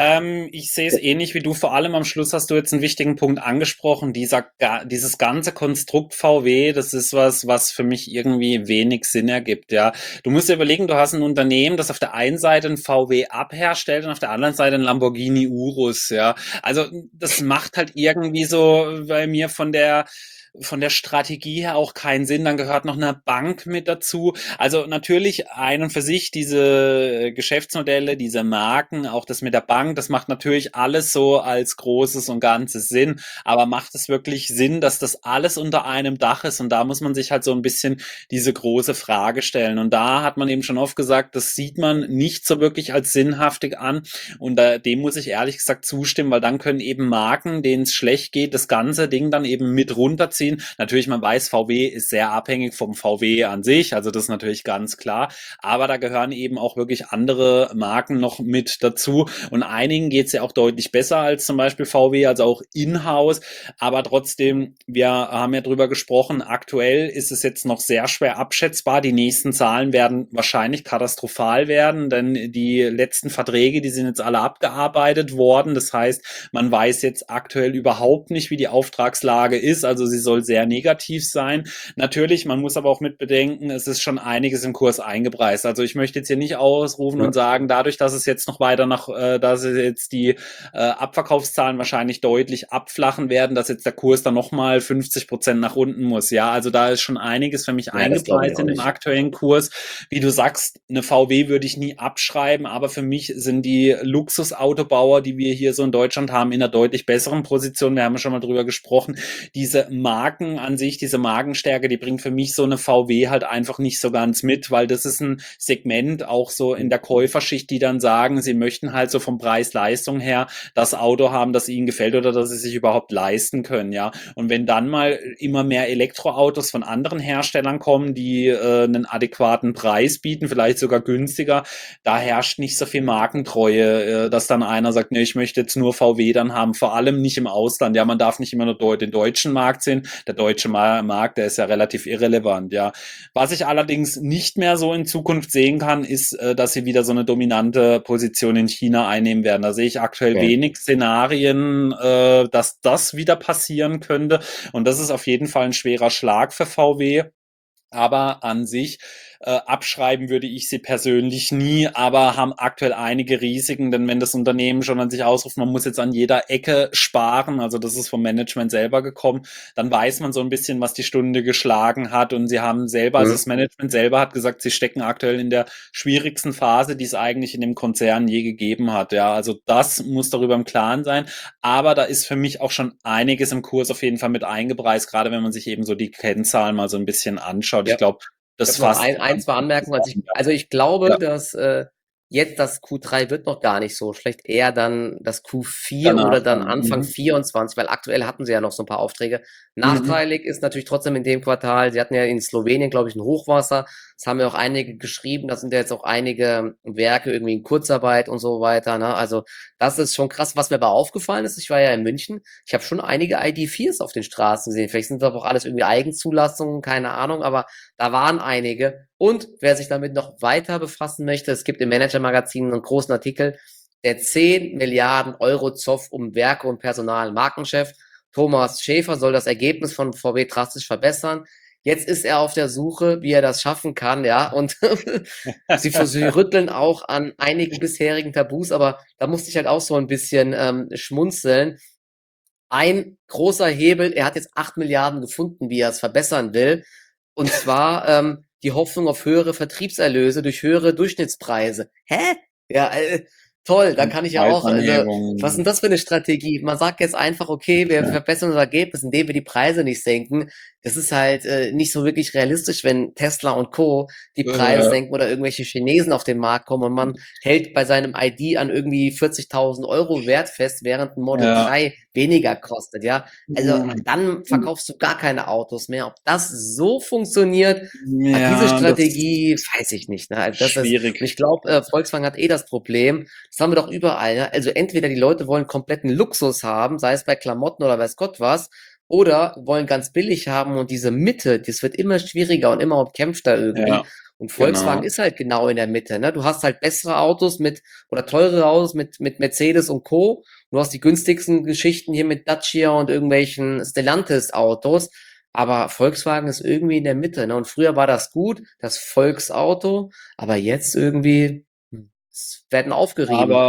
Ich sehe es ähnlich wie du. Vor allem am Schluss hast du jetzt einen wichtigen Punkt angesprochen. Dieses ganze Konstrukt VW, das ist was, was für mich irgendwie wenig Sinn ergibt. Ja, du musst dir überlegen, du hast ein Unternehmen, das auf der einen Seite ein VW Up herstellt und auf der anderen Seite ein Lamborghini Urus. Ja, also das macht halt irgendwie so bei mir von der von der Strategie her auch keinen Sinn. Dann gehört noch eine Bank mit dazu. Also natürlich ein und für sich diese Geschäftsmodelle, diese Marken, auch das mit der Bank, das macht natürlich alles so als großes und ganzes Sinn. Aber macht es wirklich Sinn, dass das alles unter einem Dach ist? Und da muss man sich halt so ein bisschen diese große Frage stellen. Und da hat man eben schon oft gesagt, das sieht man nicht so wirklich als sinnhaftig an. Und dem muss ich ehrlich gesagt zustimmen, weil dann können eben Marken, denen es schlecht geht, das ganze Ding dann eben mit runterziehen. Natürlich, man weiß, VW ist sehr abhängig vom VW an sich, also das ist natürlich ganz klar. Aber da gehören eben auch wirklich andere Marken noch mit dazu. Und einigen geht es ja auch deutlich besser als zum Beispiel VW, also auch in-house. Aber trotzdem, wir haben ja drüber gesprochen, aktuell ist es jetzt noch sehr schwer abschätzbar. Die nächsten Zahlen werden wahrscheinlich katastrophal werden, denn die letzten Verträge, die sind jetzt alle abgearbeitet worden. Das heißt, man weiß jetzt aktuell überhaupt nicht, wie die Auftragslage ist. Also sie soll sehr negativ sein. Natürlich, man muss aber auch mit bedenken, es ist schon einiges im Kurs eingepreist. Also ich möchte jetzt hier nicht ausrufen und Ja. sagen, dadurch, dass es jetzt noch weiter dass jetzt die Abverkaufszahlen wahrscheinlich deutlich abflachen werden, dass jetzt der Kurs dann nochmal 50% nach unten muss. Ja, also da ist schon einiges für mich Ja, das glaube ich eingepreist auch in dem nicht. aktuellen Kurs. Wie du sagst, eine VW würde ich nie abschreiben, aber für mich sind die Luxusautobauer, die wir hier so in Deutschland haben, in einer deutlich besseren Position. Wir haben ja schon mal drüber gesprochen. Diese Marken an sich, diese Markenstärke, die bringt für mich so eine VW halt einfach nicht so ganz mit, weil das ist ein Segment auch so in der Käuferschicht, die dann sagen, sie möchten halt so vom Preis-Leistung her das Auto haben, das ihnen gefällt oder das sie sich überhaupt leisten können, ja. Und wenn dann mal immer mehr Elektroautos von anderen Herstellern kommen, die einen adäquaten Preis bieten, vielleicht sogar günstiger, da herrscht nicht so viel Markentreue, dass dann einer sagt, nee, ich möchte jetzt nur VW dann haben, vor allem nicht im Ausland. Ja, man darf nicht immer nur den deutschen Markt sehen. Der deutsche Markt, der ist ja relativ irrelevant, ja. Was ich allerdings nicht mehr so in Zukunft sehen kann, ist, dass sie wieder so eine dominante Position in China einnehmen werden. Da sehe ich aktuell Ja. wenig Szenarien, dass das wieder passieren könnte. Und das ist auf jeden Fall ein schwerer Schlag für VW. Aber an sich abschreiben würde ich sie persönlich nie, aber haben aktuell einige Risiken, denn wenn das Unternehmen schon an sich ausruft, man muss jetzt an jeder Ecke sparen, also das ist vom Management selber gekommen, dann weiß man so ein bisschen, was die Stunde geschlagen hat und sie haben selber, also das Mhm. Management selber hat gesagt, sie stecken aktuell in der schwierigsten Phase, die es eigentlich in dem Konzern je gegeben hat, ja, also das muss darüber im Klaren sein, aber da ist für mich auch schon einiges im Kurs auf jeden Fall mit eingepreist, gerade wenn man sich eben so die Kennzahlen mal so ein bisschen anschaut. Ich Ja. glaube, Ich das habe noch fasst zwei Anmerkungen. zusammen. Ja. Also ich glaube, Ja, dass jetzt das Q3 wird noch gar nicht so schlecht, eher dann das Q4 oder danach dann dann. Anfang Mhm. 24, weil aktuell hatten sie ja noch so ein paar Aufträge. Mhm. Nachteilig ist natürlich trotzdem in dem Quartal, sie hatten ja in Slowenien, glaube ich, ein Hochwasser. Das haben ja auch einige geschrieben, da sind ja jetzt auch einige Werke irgendwie in Kurzarbeit und so weiter. Ne? Also das ist schon krass. Was mir aber aufgefallen ist, ich war ja in München, ich habe schon einige ID.4s auf den Straßen gesehen. Vielleicht sind das aber auch alles irgendwie Eigenzulassungen, keine Ahnung, aber da waren einige. Und wer sich damit noch weiter befassen möchte, es gibt im Manager-Magazin einen großen Artikel, der 10 Milliarden Euro Zoff um Werke und Personal. Markenchef Thomas Schäfer soll das Ergebnis von VW drastisch verbessern. Jetzt ist er auf der Suche, wie er das schaffen kann, ja, und sie rütteln auch an einigen bisherigen Tabus, aber da musste ich halt auch so ein bisschen schmunzeln. Ein großer Hebel, er hat jetzt 8 Milliarden gefunden, wie er es verbessern will. Und zwar die Hoffnung auf höhere Vertriebserlöse durch höhere Durchschnittspreise. Hä? Ja, toll, da kann ich ja auch, also, was ist denn Preisanhebung. das für eine Strategie? Man sagt jetzt einfach, okay, wir Ja. verbessern unser Ergebnis, indem wir die Preise nicht senken. Das ist halt nicht so wirklich realistisch, wenn Tesla und Co. die Preise Äh, senken oder irgendwelche Chinesen auf den Markt kommen und man hält bei seinem ID an irgendwie 40.000 Euro Wert fest, während ein Model ja. 3 weniger kostet, ja. Also dann verkaufst du gar keine Autos mehr. Ob das so funktioniert, diese Ja, das Strategie, weiß ich nicht. Ne? Also ist das ist, und schwierig. ich glaube, Volkswagen hat eh das Problem. Das haben wir doch überall. Ne? Also entweder die Leute wollen kompletten Luxus haben, sei es bei Klamotten oder weiß Gott was, oder wollen ganz billig haben und diese Mitte, das wird immer schwieriger und immer umkämpfter irgendwie. Ja, Und Volkswagen genau. ist halt genau in der Mitte. Ne? Du hast halt bessere Autos mit oder teurere Autos mit Mercedes und Co. Du hast die günstigsten Geschichten hier mit Dacia und irgendwelchen Stellantis-Autos. Aber Volkswagen ist irgendwie in der Mitte. Ne? Und früher war das gut, das Volksauto. Aber jetzt irgendwie es werden aufgerieben. Aber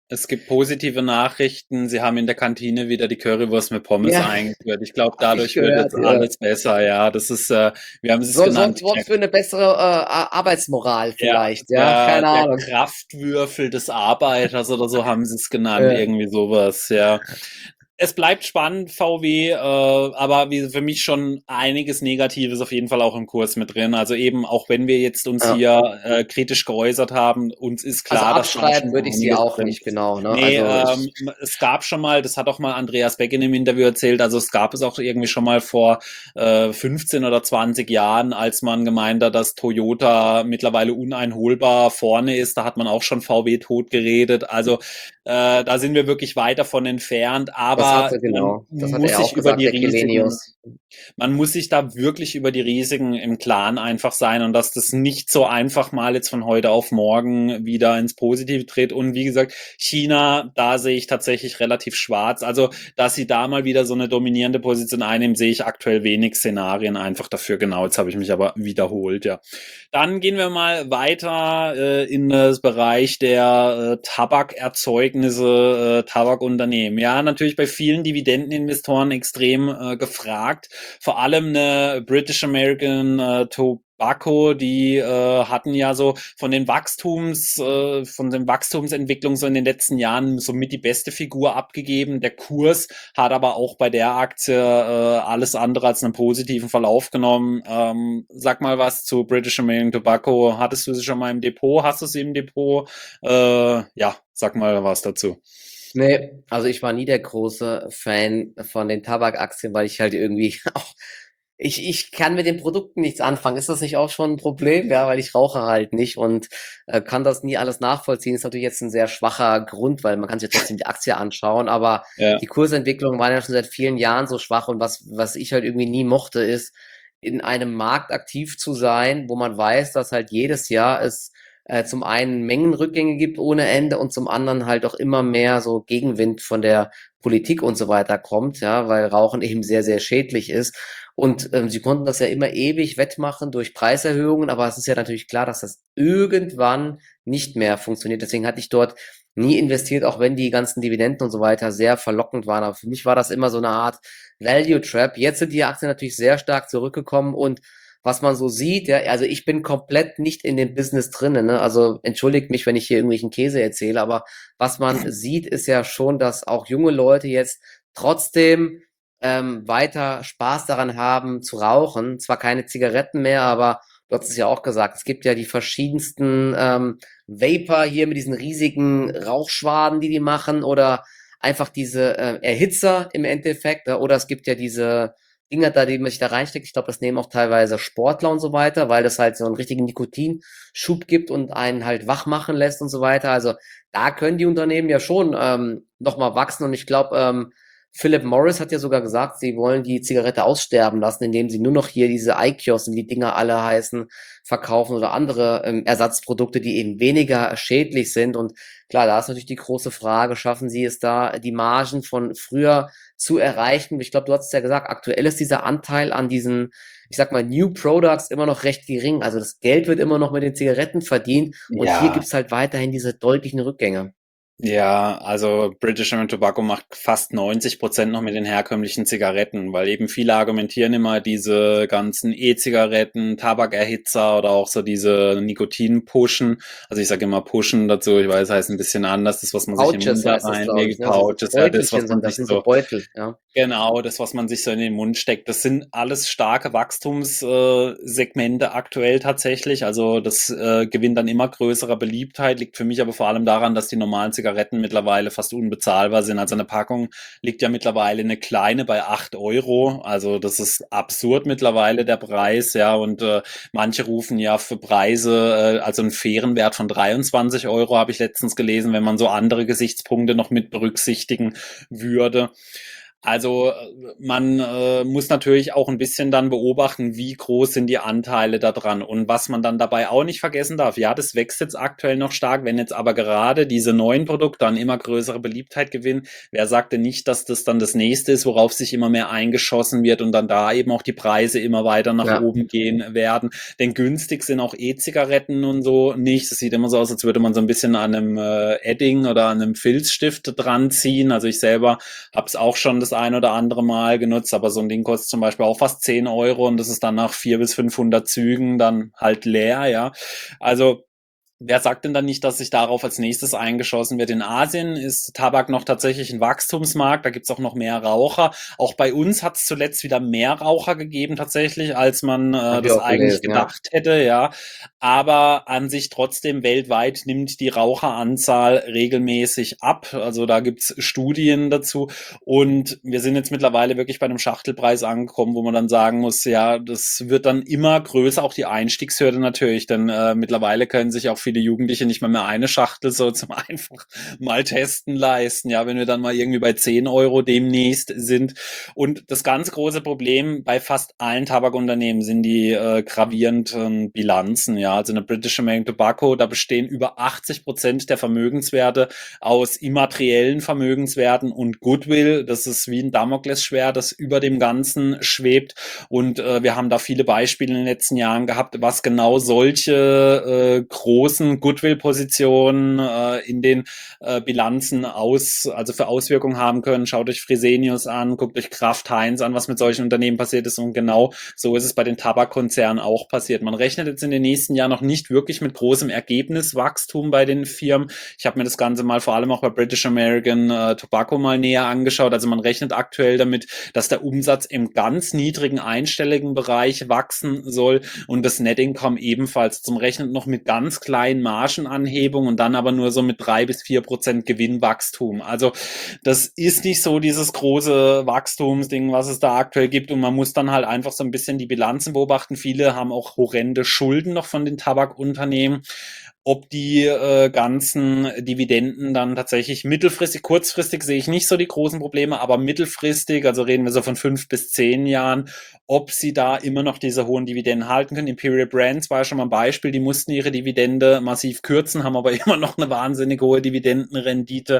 Es gibt positive Nachrichten. Sie haben in der Kantine wieder die Currywurst mit Pommes Ja, eingeführt. Ich glaube, habe ich dadurch wird gehört. jetzt alles besser. Ja, das ist, wie haben Sie es genannt? Sorgt für eine bessere Arbeitsmoral Ja, vielleicht, ja, keine der Ahnung. Kraftwürfel des Arbeiters oder so haben sie es genannt, Äh, irgendwie sowas, ja. Es bleibt spannend, VW, aber wie für mich schon einiges Negatives auf jeden Fall auch im Kurs mit drin. Also eben, auch wenn wir jetzt uns ja. hier kritisch geäußert haben, uns ist Also klar, dass da abschreiben schon würde ich sie einiges auch drin nicht, ist. genau, ne? Nee, Also ich, es gab schon mal, das hat auch mal Andreas Beck in dem Interview erzählt, also es gab es auch irgendwie schon mal vor 15 oder 20 Jahren, als man gemeint hat, dass Toyota mittlerweile uneinholbar vorne ist, da hat man auch schon VW tot geredet. Also da sind wir wirklich weit davon entfernt, aber das hatte er auch gesagt, der Kelenius. man muss sich da wirklich über die Risiken im Klaren einfach sein und dass das nicht so einfach mal jetzt von heute auf morgen wieder ins Positive tritt. Und wie gesagt, China, da sehe ich tatsächlich relativ schwarz. Also, dass sie da mal wieder so eine dominierende Position einnehmen, sehe ich aktuell wenig Szenarien einfach dafür. Genau, jetzt habe ich mich aber wiederholt, ja. Dann gehen wir mal weiter in das Bereich der Tabakerzeugnisse, Tabakunternehmen. Ja, natürlich bei vielen Dividendeninvestoren extrem gefragt. Vor allem eine British American Tobacco, die hatten ja so von den Wachstumsentwicklungen so in den letzten Jahren somit die beste Figur abgegeben. Der Kurs hat aber auch bei der Aktie alles andere als einen positiven Verlauf genommen. Sag mal was zu British American Tobacco. Hattest du sie schon mal im Depot? Hast du sie im Depot? Ja, sag mal was dazu. Nee, also ich war nie der große Fan von den Tabakaktien, weil ich halt irgendwie auch, ich kann mit den Produkten nichts anfangen. Ist das nicht auch schon ein Problem? Ja, weil ich rauche halt nicht und kann das nie alles nachvollziehen. Ist natürlich jetzt ein sehr schwacher Grund, weil man kann sich ja trotzdem die Aktie anschauen, aber Ja. die Kursentwicklung war ja schon seit vielen Jahren so schwach und was ich halt irgendwie nie mochte, ist, in einem Markt aktiv zu sein, wo man weiß, dass halt jedes Jahr es zum einen Mengenrückgänge gibt ohne Ende und zum anderen halt auch immer mehr so Gegenwind von der Politik und so weiter kommt, ja, weil Rauchen eben sehr, sehr schädlich ist. Und sie konnten das ja immer ewig wettmachen durch Preiserhöhungen, aber es ist ja natürlich klar, dass das irgendwann nicht mehr funktioniert. Deswegen hatte ich dort nie investiert, auch wenn die ganzen Dividenden und so weiter sehr verlockend waren. Aber für mich war das immer so eine Art Value Trap. Jetzt sind die Aktien natürlich sehr stark zurückgekommen und was man so sieht, ja, also ich bin komplett nicht in dem Business drinnen, ne? Also entschuldigt mich, wenn ich hier irgendwelchen Käse erzähle, aber was man sieht, ist ja schon, dass auch junge Leute jetzt trotzdem weiter Spaß daran haben zu rauchen. Zwar keine Zigaretten mehr, aber du hast es ja auch gesagt, es gibt ja die verschiedensten Vapor hier mit diesen riesigen Rauchschwaden, die machen, oder einfach diese Erhitzer im Endeffekt, ja, oder es gibt ja diese Dinger da, die man sich da reinsteckt. Ich glaube, das nehmen auch teilweise Sportler und so weiter, weil das halt so einen richtigen Nikotinschub gibt und einen halt wach machen lässt und so weiter. Also da können die Unternehmen ja schon nochmal wachsen und ich glaube, Philip Morris hat ja sogar gesagt, sie wollen die Zigarette aussterben lassen, indem sie nur noch hier diese IQOS, wie die Dinger alle heißen, verkaufen oder andere Ersatzprodukte, die eben weniger schädlich sind. Und klar, da ist natürlich die große Frage, schaffen sie es da, die Margen von früher zu erreichen? Ich glaube, du hast es ja gesagt, aktuell ist dieser Anteil an diesen, ich sag mal, New Products immer noch recht gering. Also das Geld wird immer noch mit den Zigaretten verdient und hier Ja, gibt's halt weiterhin diese deutlichen Rückgänge. ja, also British American Tobacco macht fast 90% noch mit den herkömmlichen Zigaretten, weil eben viele argumentieren immer diese ganzen E-Zigaretten, Tabakerhitzer oder auch so diese Nikotin-Pushen. Also ich sage immer Pushen dazu, ich weiß, heißt ein bisschen anders, das, was man sich im Pouches Mund da heißt das, glaube ich, reinlegt, ne? So Pouches, ja, das, was Beutelchen man sind das, sich sind so so Beutel, ja. genau, das, was man sich so in den Mund steckt, das sind alles starke Wachstumssegmente Segmente aktuell tatsächlich. Also das gewinnt dann immer größerer Beliebtheit, liegt für mich aber vor allem daran, dass die normalen Zigaretten mittlerweile fast unbezahlbar sind. Also eine Packung liegt ja mittlerweile eine kleine bei 8 Euro. Also das ist absurd mittlerweile der Preis, ja. Und manche rufen ja für Preise, also einen fairen Wert von 23 Euro, habe ich letztens gelesen, wenn man so andere Gesichtspunkte noch mit berücksichtigen würde. Also man muss natürlich auch ein bisschen dann beobachten, wie groß sind die Anteile da dran. Und was man dann dabei auch nicht vergessen darf, ja, das wächst jetzt aktuell noch stark, wenn jetzt aber gerade diese neuen Produkte dann immer größere Beliebtheit gewinnen, wer sagt denn nicht, dass das dann das nächste ist, worauf sich immer mehr eingeschossen wird und dann da eben auch die Preise immer weiter nach Ja, oben gehen werden. Denn günstig sind auch E-Zigaretten und so nicht. Es sieht immer so aus, als würde man so ein bisschen an einem Edding oder an einem Filzstift dran ziehen. Also ich selber habe es auch schon das ein oder andere Mal genutzt, aber so ein Ding kostet zum Beispiel auch fast 10 Euro und das ist dann nach 400 bis 500 Zügen dann halt leer, ja. Also wer sagt denn dann nicht, dass sich darauf als nächstes eingeschossen wird? In Asien ist Tabak noch tatsächlich ein Wachstumsmarkt, da gibt's auch noch mehr Raucher. Auch bei uns hat es zuletzt wieder mehr Raucher gegeben tatsächlich, als man habe ich das auch eigentlich gelesen, ja. gedacht hätte, ja. Aber an sich trotzdem weltweit nimmt die Raucheranzahl regelmäßig ab. Also da gibt's Studien dazu. Und wir sind jetzt mittlerweile wirklich bei einem Schachtelpreis angekommen, wo man dann sagen muss, ja, das wird dann immer größer, auch die Einstiegshürde natürlich, denn mittlerweile können sich auch viele Jugendliche nicht mal mehr eine Schachtel so zum einfach mal testen leisten, ja, wenn wir dann mal irgendwie bei 10 Euro demnächst sind. Und das ganz große Problem bei fast allen Tabakunternehmen sind die gravierenden Bilanzen, ja, also eine British American Tobacco, da bestehen über 80% der Vermögenswerte aus immateriellen Vermögenswerten und Goodwill. Das ist wie ein Damoklesschwert, das über dem Ganzen schwebt. Und wir haben da viele Beispiele in den letzten Jahren gehabt, was genau solche großen Goodwill-Positionen in den Bilanzen also für Auswirkungen haben können. Schaut euch Fresenius an, guckt euch Kraft Heinz an, was mit solchen Unternehmen passiert ist. Und genau so ist es bei den Tabakkonzernen auch passiert. Man rechnet jetzt in den nächsten Jahren noch nicht wirklich mit großem Ergebniswachstum bei den Firmen. Ich habe mir das Ganze mal vor allem auch bei British American Tobacco mal näher angeschaut. Also man rechnet aktuell damit, dass der Umsatz im ganz niedrigen einstelligen Bereich wachsen soll und das Net Income ebenfalls. Zum Rechnen noch mit ganz kleinen Margenanhebungen und dann aber nur so mit 3 bis 4% Gewinnwachstum. Also das ist nicht so dieses große Wachstumsding, was es da aktuell gibt und man muss dann halt einfach so ein bisschen die Bilanzen beobachten. Viele haben auch horrende Schulden noch von den Tabakunternehmen. Ob die ganzen Dividenden dann tatsächlich mittelfristig, kurzfristig sehe ich nicht so die großen Probleme, aber mittelfristig, also reden wir so von 5 bis 10 Jahren, ob sie da immer noch diese hohen Dividenden halten können. Imperial Brands war ja schon mal ein Beispiel, die mussten ihre Dividende massiv kürzen, haben aber immer noch eine wahnsinnig hohe Dividendenrendite.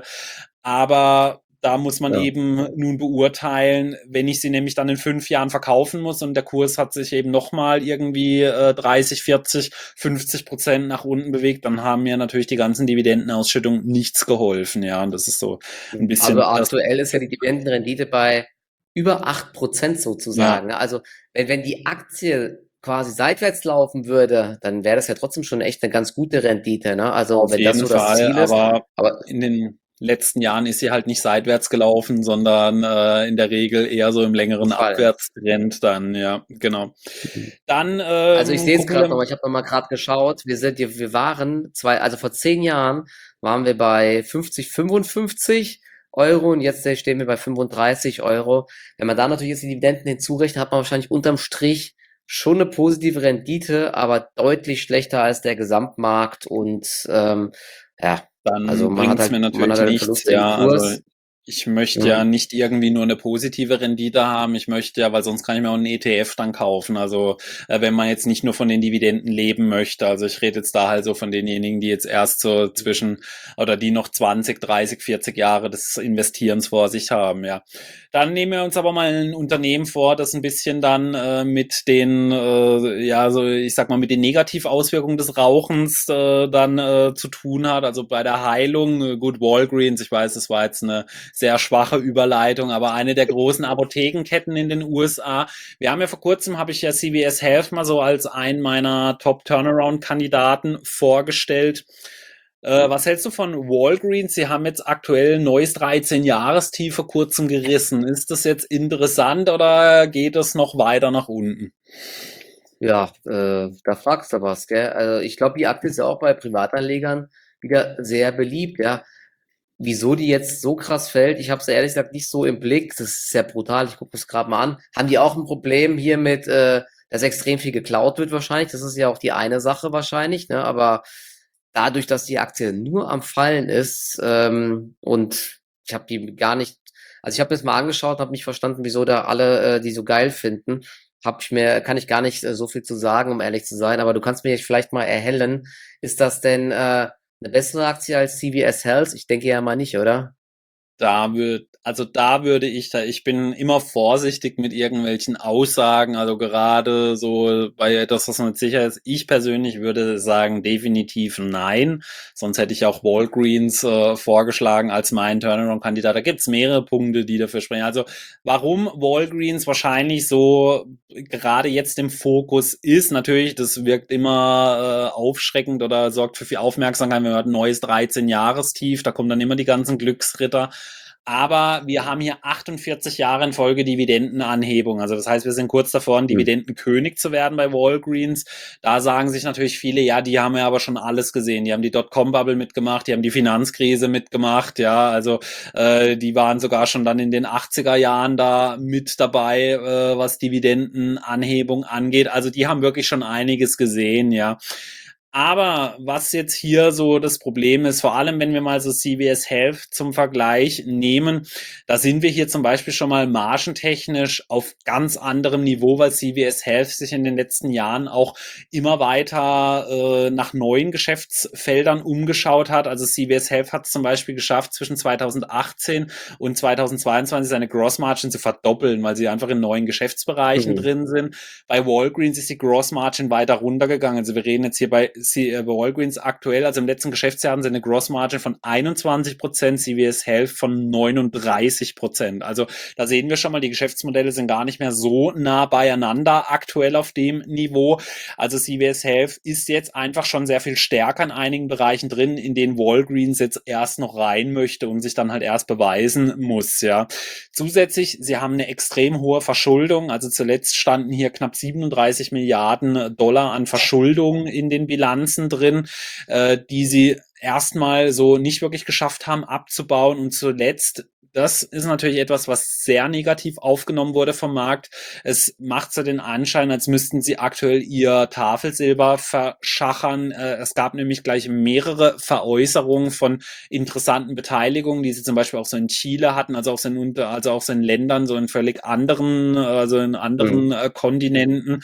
Aber da muss man Ja. eben nun beurteilen, wenn ich sie nämlich dann in 5 Jahren verkaufen muss und der Kurs hat sich eben nochmal irgendwie 30, 40, 50% nach unten bewegt, dann haben mir natürlich die ganzen Dividendenausschüttungen nichts geholfen. Ja, und das ist so ein Also bisschen das, aktuell ist ja die Dividendenrendite bei über 8% ja, sozusagen. Also wenn die Aktie quasi seitwärts laufen würde, dann wäre das ja trotzdem schon echt eine ganz gute Rendite, ne? Also auf wenn das jeden so das Fall, Ziel ist. aber Aber in den letzten Jahren ist sie halt nicht seitwärts gelaufen, sondern in der Regel eher so im längeren gefallen. Abwärtstrend dann, ja, genau. Dann Also ich sehe es gucken gerade wir, nochmal, ich habe nochmal gerade geschaut, wir waren also vor 10 Jahren waren wir bei 50, 55 Euro und jetzt stehen wir bei 35 Euro. Wenn man da natürlich jetzt die Dividenden hinzurechnet, hat man wahrscheinlich unterm Strich schon eine positive Rendite, aber deutlich schlechter als der Gesamtmarkt und ja, also dann bringt's mir man hat natürlich halt einen nichts, Verlust im ja. Also Kurs. ich möchte ja Mhm. nicht irgendwie nur eine positive Rendite haben. Ich möchte ja, weil sonst kann ich mir auch einen ETF dann kaufen. Also wenn man jetzt nicht nur von den Dividenden leben möchte. Also ich rede jetzt da halt so von denjenigen, die jetzt erst so zwischen oder die noch 20, 30, 40 Jahre des Investierens vor sich haben, ja. Dann nehmen wir uns aber mal ein Unternehmen vor, das ein bisschen dann mit den, ja, so ich sag mal, mit den Negativauswirkungen des Rauchens dann zu tun hat. Also bei der Heilung, gut, Walgreens, ich weiß, das war jetzt eine sehr schwache Überleitung, aber eine der großen Apothekenketten in den USA. Wir haben ja vor kurzem, habe ich ja CVS Health mal so als einen meiner Top-Turnaround-Kandidaten vorgestellt. Was hältst du von Walgreens? Sie haben jetzt aktuell ein neues 13-Jahrestief vor kurzem gerissen. Ist das jetzt interessant oder geht es noch weiter nach unten? Ja, da fragst du was, gell? Also ich glaube, die Aktie ist ja auch bei Privatanlegern wieder sehr beliebt, ja. Wieso die jetzt so krass fällt, ich habe es ehrlich gesagt nicht so im Blick. Das ist sehr brutal. Ich gucke es gerade mal an. Haben die auch ein Problem hier mit, dass extrem viel geklaut wird wahrscheinlich? Das ist ja auch die eine Sache wahrscheinlich, ne? Aber dadurch, dass die Aktie nur am Fallen ist und ich habe die gar nicht Also ich habe das mal angeschaut, habe nicht verstanden, wieso da alle die so geil finden. Kann ich gar nicht so viel zu sagen, um ehrlich zu sein, aber du kannst mir vielleicht mal erhellen, ist das denn eine bessere Aktie als CVS Health? Ich denke ja mal nicht, oder? Ich bin immer vorsichtig mit irgendwelchen Aussagen, also gerade so bei etwas, was man nicht sicher ist. Ich persönlich würde sagen, definitiv nein. Sonst hätte ich auch Walgreens vorgeschlagen als meinen Turnaround-Kandidat. Da gibt's mehrere Punkte, die dafür sprechen. Also warum Walgreens wahrscheinlich so gerade jetzt im Fokus ist, natürlich, das wirkt immer aufschreckend oder sorgt für viel Aufmerksamkeit, wenn man ein neues 13-Jahrestief, da kommen dann immer die ganzen Glücksritter. Aber wir haben hier 48 Jahre in Folge Dividendenanhebung. Also das heißt, wir sind kurz davor, ein Hm. Dividendenkönig zu werden bei Walgreens. Da sagen sich natürlich viele, ja, die haben ja aber schon alles gesehen. Die haben die Dotcom-Bubble mitgemacht, die haben die Finanzkrise mitgemacht, ja, also die waren sogar schon dann in den 80er Jahren da mit dabei, was Dividendenanhebung angeht. Also die haben wirklich schon einiges gesehen, ja. Aber was jetzt hier so das Problem ist, vor allem wenn wir mal so CVS Health zum Vergleich nehmen, da sind wir hier zum Beispiel schon mal margentechnisch auf ganz anderem Niveau, weil CVS Health sich in den letzten Jahren auch immer weiter nach neuen Geschäftsfeldern umgeschaut hat. Also CVS Health hat es zum Beispiel geschafft, zwischen 2018 und 2022 seine Gross Margin zu verdoppeln, weil sie einfach in neuen Geschäftsbereichen Mhm. drin sind. Bei Walgreens ist die Gross Margin weiter runtergegangen. Also wir reden jetzt hier bei Walgreens aktuell, also im letzten Geschäftsjahr haben sie eine Gross Margin von 21%, CVS Health von 39%. Also da sehen wir schon mal, die Geschäftsmodelle sind gar nicht mehr so nah beieinander aktuell auf dem Niveau. Also CVS Health ist jetzt einfach schon sehr viel stärker in einigen Bereichen drin, in denen Walgreens jetzt erst noch rein möchte und sich dann halt erst beweisen muss, ja. Zusätzlich, sie haben eine extrem hohe Verschuldung. Also zuletzt standen hier knapp 37 Milliarden Dollar an Verschuldung in den Bilanzen drin, die sie erstmal so nicht wirklich geschafft haben abzubauen. Und zuletzt, das ist natürlich etwas, was sehr negativ aufgenommen wurde vom Markt. Es macht so den Anschein, als müssten sie aktuell ihr Tafelsilber verschachern. Es gab nämlich gleich mehrere Veräußerungen von interessanten Beteiligungen, die sie zum Beispiel auch so in Chile hatten, also auch so in Ländern, so in völlig anderen, also in anderen Mhm. Kontinenten.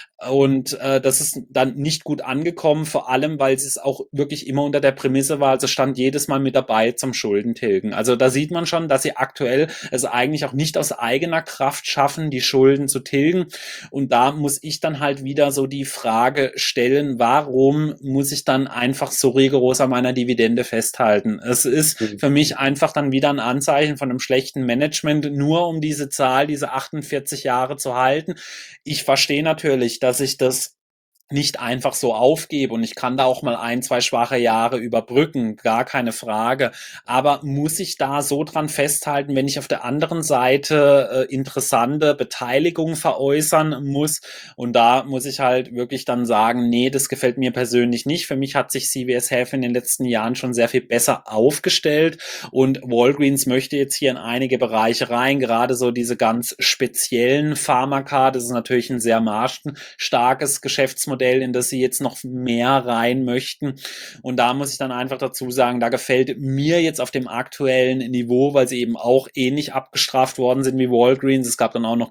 Und das ist dann nicht gut angekommen, vor allem, weil es auch wirklich immer unter der Prämisse war, also stand jedes Mal mit dabei zum Schuldentilgen. Also da sieht man schon, dass sie aktuell es eigentlich auch nicht aus eigener Kraft schaffen, die Schulden zu tilgen. Und da muss ich dann halt wieder so die Frage stellen, warum muss ich dann einfach so rigoros an meiner Dividende festhalten? Es ist Mhm. für mich einfach dann wieder ein Anzeichen von einem schlechten Management, nur um diese Zahl, diese 48 Jahre zu halten. Ich verstehe natürlich, dass ich das nicht einfach so aufgebe und ich kann da auch mal ein, zwei schwache Jahre überbrücken, gar keine Frage. Aber muss ich da so dran festhalten, wenn ich auf der anderen Seite interessante Beteiligung veräußern muss? Und da muss ich halt wirklich dann sagen, nee, das gefällt mir persönlich nicht. Für mich hat sich CVS Health in den letzten Jahren schon sehr viel besser aufgestellt und Walgreens möchte jetzt hier in einige Bereiche rein, gerade so diese ganz speziellen Pharmaka, das ist natürlich ein sehr margenstarkes Geschäftsmodell, in das sie jetzt noch mehr rein möchten. Und da muss ich dann einfach dazu sagen, da gefällt mir jetzt auf dem aktuellen Niveau, weil sie eben auch ähnlich abgestraft worden sind wie Walgreens. Es gab dann auch noch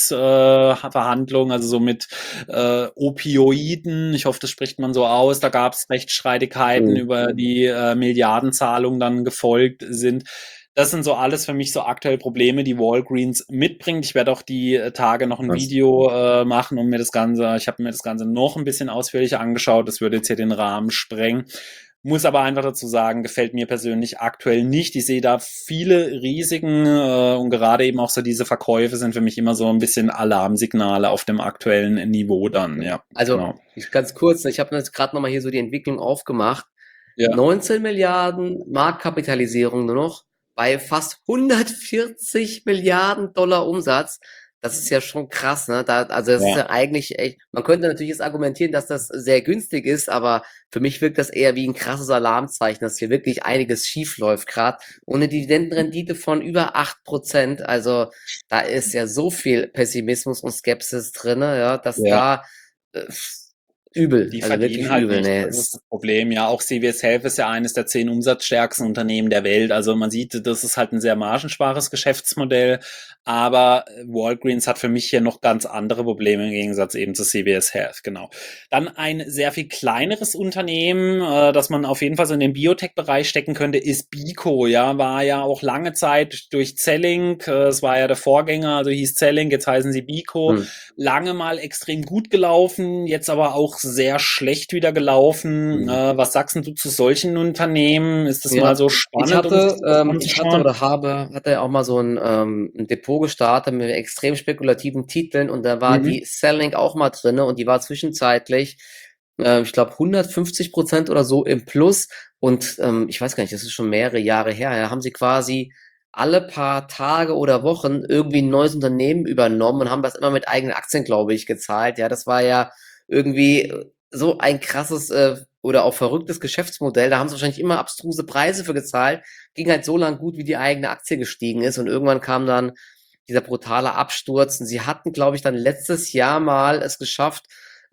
Gerichtsverhandlungen, also so mit Opioiden. Ich hoffe, das spricht man so aus. Da gab es Rechtsstreitigkeiten, Mhm. über die Milliardenzahlungen dann gefolgt sind. Das sind so alles für mich so aktuell Probleme, die Walgreens mitbringt. Ich werde auch die Tage noch ein Krass. Video machen und ich habe mir das Ganze noch ein bisschen ausführlicher angeschaut. Das würde jetzt hier den Rahmen sprengen. Muss aber einfach dazu sagen, gefällt mir persönlich aktuell nicht. Ich sehe da viele Risiken und gerade eben auch so diese Verkäufe sind für mich immer so ein bisschen Alarmsignale auf dem aktuellen Niveau dann, Ja. ja, Also, genau. ganz kurz, ich habe jetzt gerade nochmal hier so die Entwicklung aufgemacht. Ja, 19 Milliarden Marktkapitalisierung nur noch bei fast 140 Milliarden Dollar Umsatz. Das ist ja schon krass, ne? Also das ist ja, ja eigentlich echt, man könnte natürlich jetzt argumentieren, dass das sehr günstig ist, aber für mich wirkt das eher wie ein krasses Alarmzeichen, dass hier wirklich einiges schief läuft gerade. Und eine Dividendenrendite von über 8%. Also da ist ja so viel Pessimismus und Skepsis drinne, ja, dass ja. da äh, übel, Die also wirklich verdienen halt übel. nicht, Nee, das ist das Problem. Ja, auch CVS Health ist ja eines der 10 umsatzstärksten Unternehmen der Welt. Also man sieht, das ist halt ein sehr margenspares Geschäftsmodell. Aber Walgreens hat für mich hier noch ganz andere Probleme im Gegensatz eben zu CVS Health, genau. Dann ein sehr viel kleineres Unternehmen, das man auf jeden Fall so in den Biotech-Bereich stecken könnte, ist Bico. Ja, war ja auch lange Zeit durch Zellink. Es war ja der Vorgänger, also hieß Zellink, jetzt heißen sie Bico. hm, Lange mal extrem gut gelaufen, jetzt aber auch sehr schlecht wieder gelaufen. hm. Was sagst denn du zu solchen Unternehmen? Ist das mal Ja, so spannend, um sich das ich hatte anzuschauen? oder hatte auch mal so ein Depot gestartet mit extrem spekulativen Titeln und da war Mhm. die Sellink auch mal drinne und die war zwischenzeitlich, ich glaube 150% oder so im Plus und ich weiß gar nicht, das ist schon mehrere Jahre her. Da haben sie quasi alle paar Tage oder Wochen irgendwie ein neues Unternehmen übernommen und haben das immer mit eigenen Aktien, glaube ich, gezahlt. Ja, das war ja irgendwie so ein krasses oder auch verrücktes Geschäftsmodell. Da haben sie wahrscheinlich immer abstruse Preise für gezahlt. Ging halt so lang gut, wie die eigene Aktie gestiegen ist. Und irgendwann kam dann dieser brutale Absturz. Und sie hatten, glaube ich, dann letztes Jahr mal es geschafft,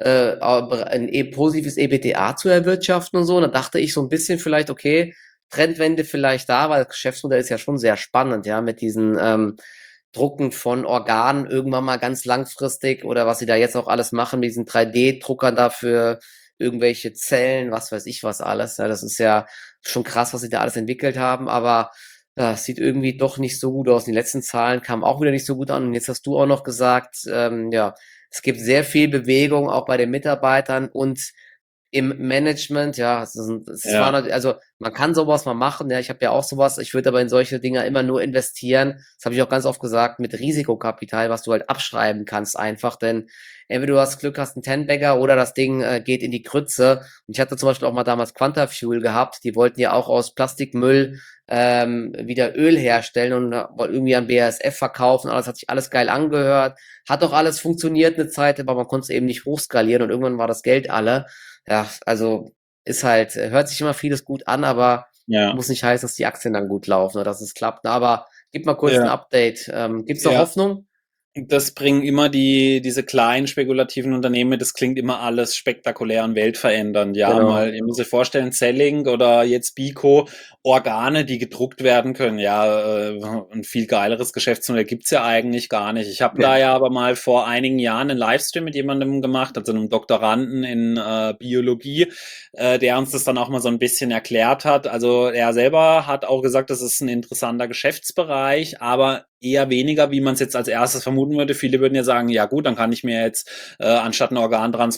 ein positives EBITDA zu erwirtschaften und so. Und da dachte ich so ein bisschen vielleicht, okay, Trendwende vielleicht da, weil das Geschäftsmodell ist ja schon sehr spannend, ja, mit diesen Drucken von Organen irgendwann mal ganz langfristig oder was sie da jetzt auch alles machen, mit diesen 3D-Druckern dafür irgendwelche Zellen, was weiß ich was alles. Ja, das ist ja schon krass, was sie da alles entwickelt haben, aber ja, es sieht irgendwie doch nicht so gut aus. Die letzten Zahlen kamen auch wieder nicht so gut an. Und jetzt hast du auch noch gesagt, ja, es gibt sehr viel Bewegung auch bei den Mitarbeitern und im Management, ja, es war Ja, natürlich, also man kann sowas mal machen, ja, ich habe ja auch sowas, ich würde aber in solche Dinger immer nur investieren, das habe ich auch ganz oft gesagt, mit Risikokapital, was du halt abschreiben kannst einfach, denn entweder du hast Glück, hast einen Ten-Bagger oder das Ding geht in die Grütze und ich hatte zum Beispiel auch mal damals Quantafuel gehabt, die wollten ja auch aus Plastikmüll wieder Öl herstellen und wollten irgendwie an BASF verkaufen, alles hat sich alles geil angehört, hat auch alles funktioniert eine Zeit, aber man konnte es eben nicht hochskalieren und irgendwann war das Geld alle. Ja, also ist halt, hört sich immer vieles gut an, aber ja, muss nicht heißen, dass die Aktien dann gut laufen oder dass es klappt. Aber gib mal kurz ein ja, Update. Gibt's noch ja. Hoffnung? Das bringen immer diese kleinen spekulativen Unternehmen mit. Das klingt immer alles spektakulär und weltverändernd. Ja, Genau. mal, ihr müsst euch vorstellen, Zellink oder jetzt Bico, Organe, die gedruckt werden können. Ja, ein viel geileres Geschäftsmodell gibt's ja eigentlich gar nicht. Ich habe da Nee. ja aber mal vor einigen Jahren einen Livestream mit jemandem gemacht, also einem Doktoranden in Biologie, der uns das dann auch mal so ein bisschen erklärt hat. Also er selber hat auch gesagt, das ist ein interessanter Geschäftsbereich, aber eher weniger, wie man es jetzt als erstes vermuten würde. Viele würden ja sagen, ja gut, dann kann ich mir jetzt anstatt eine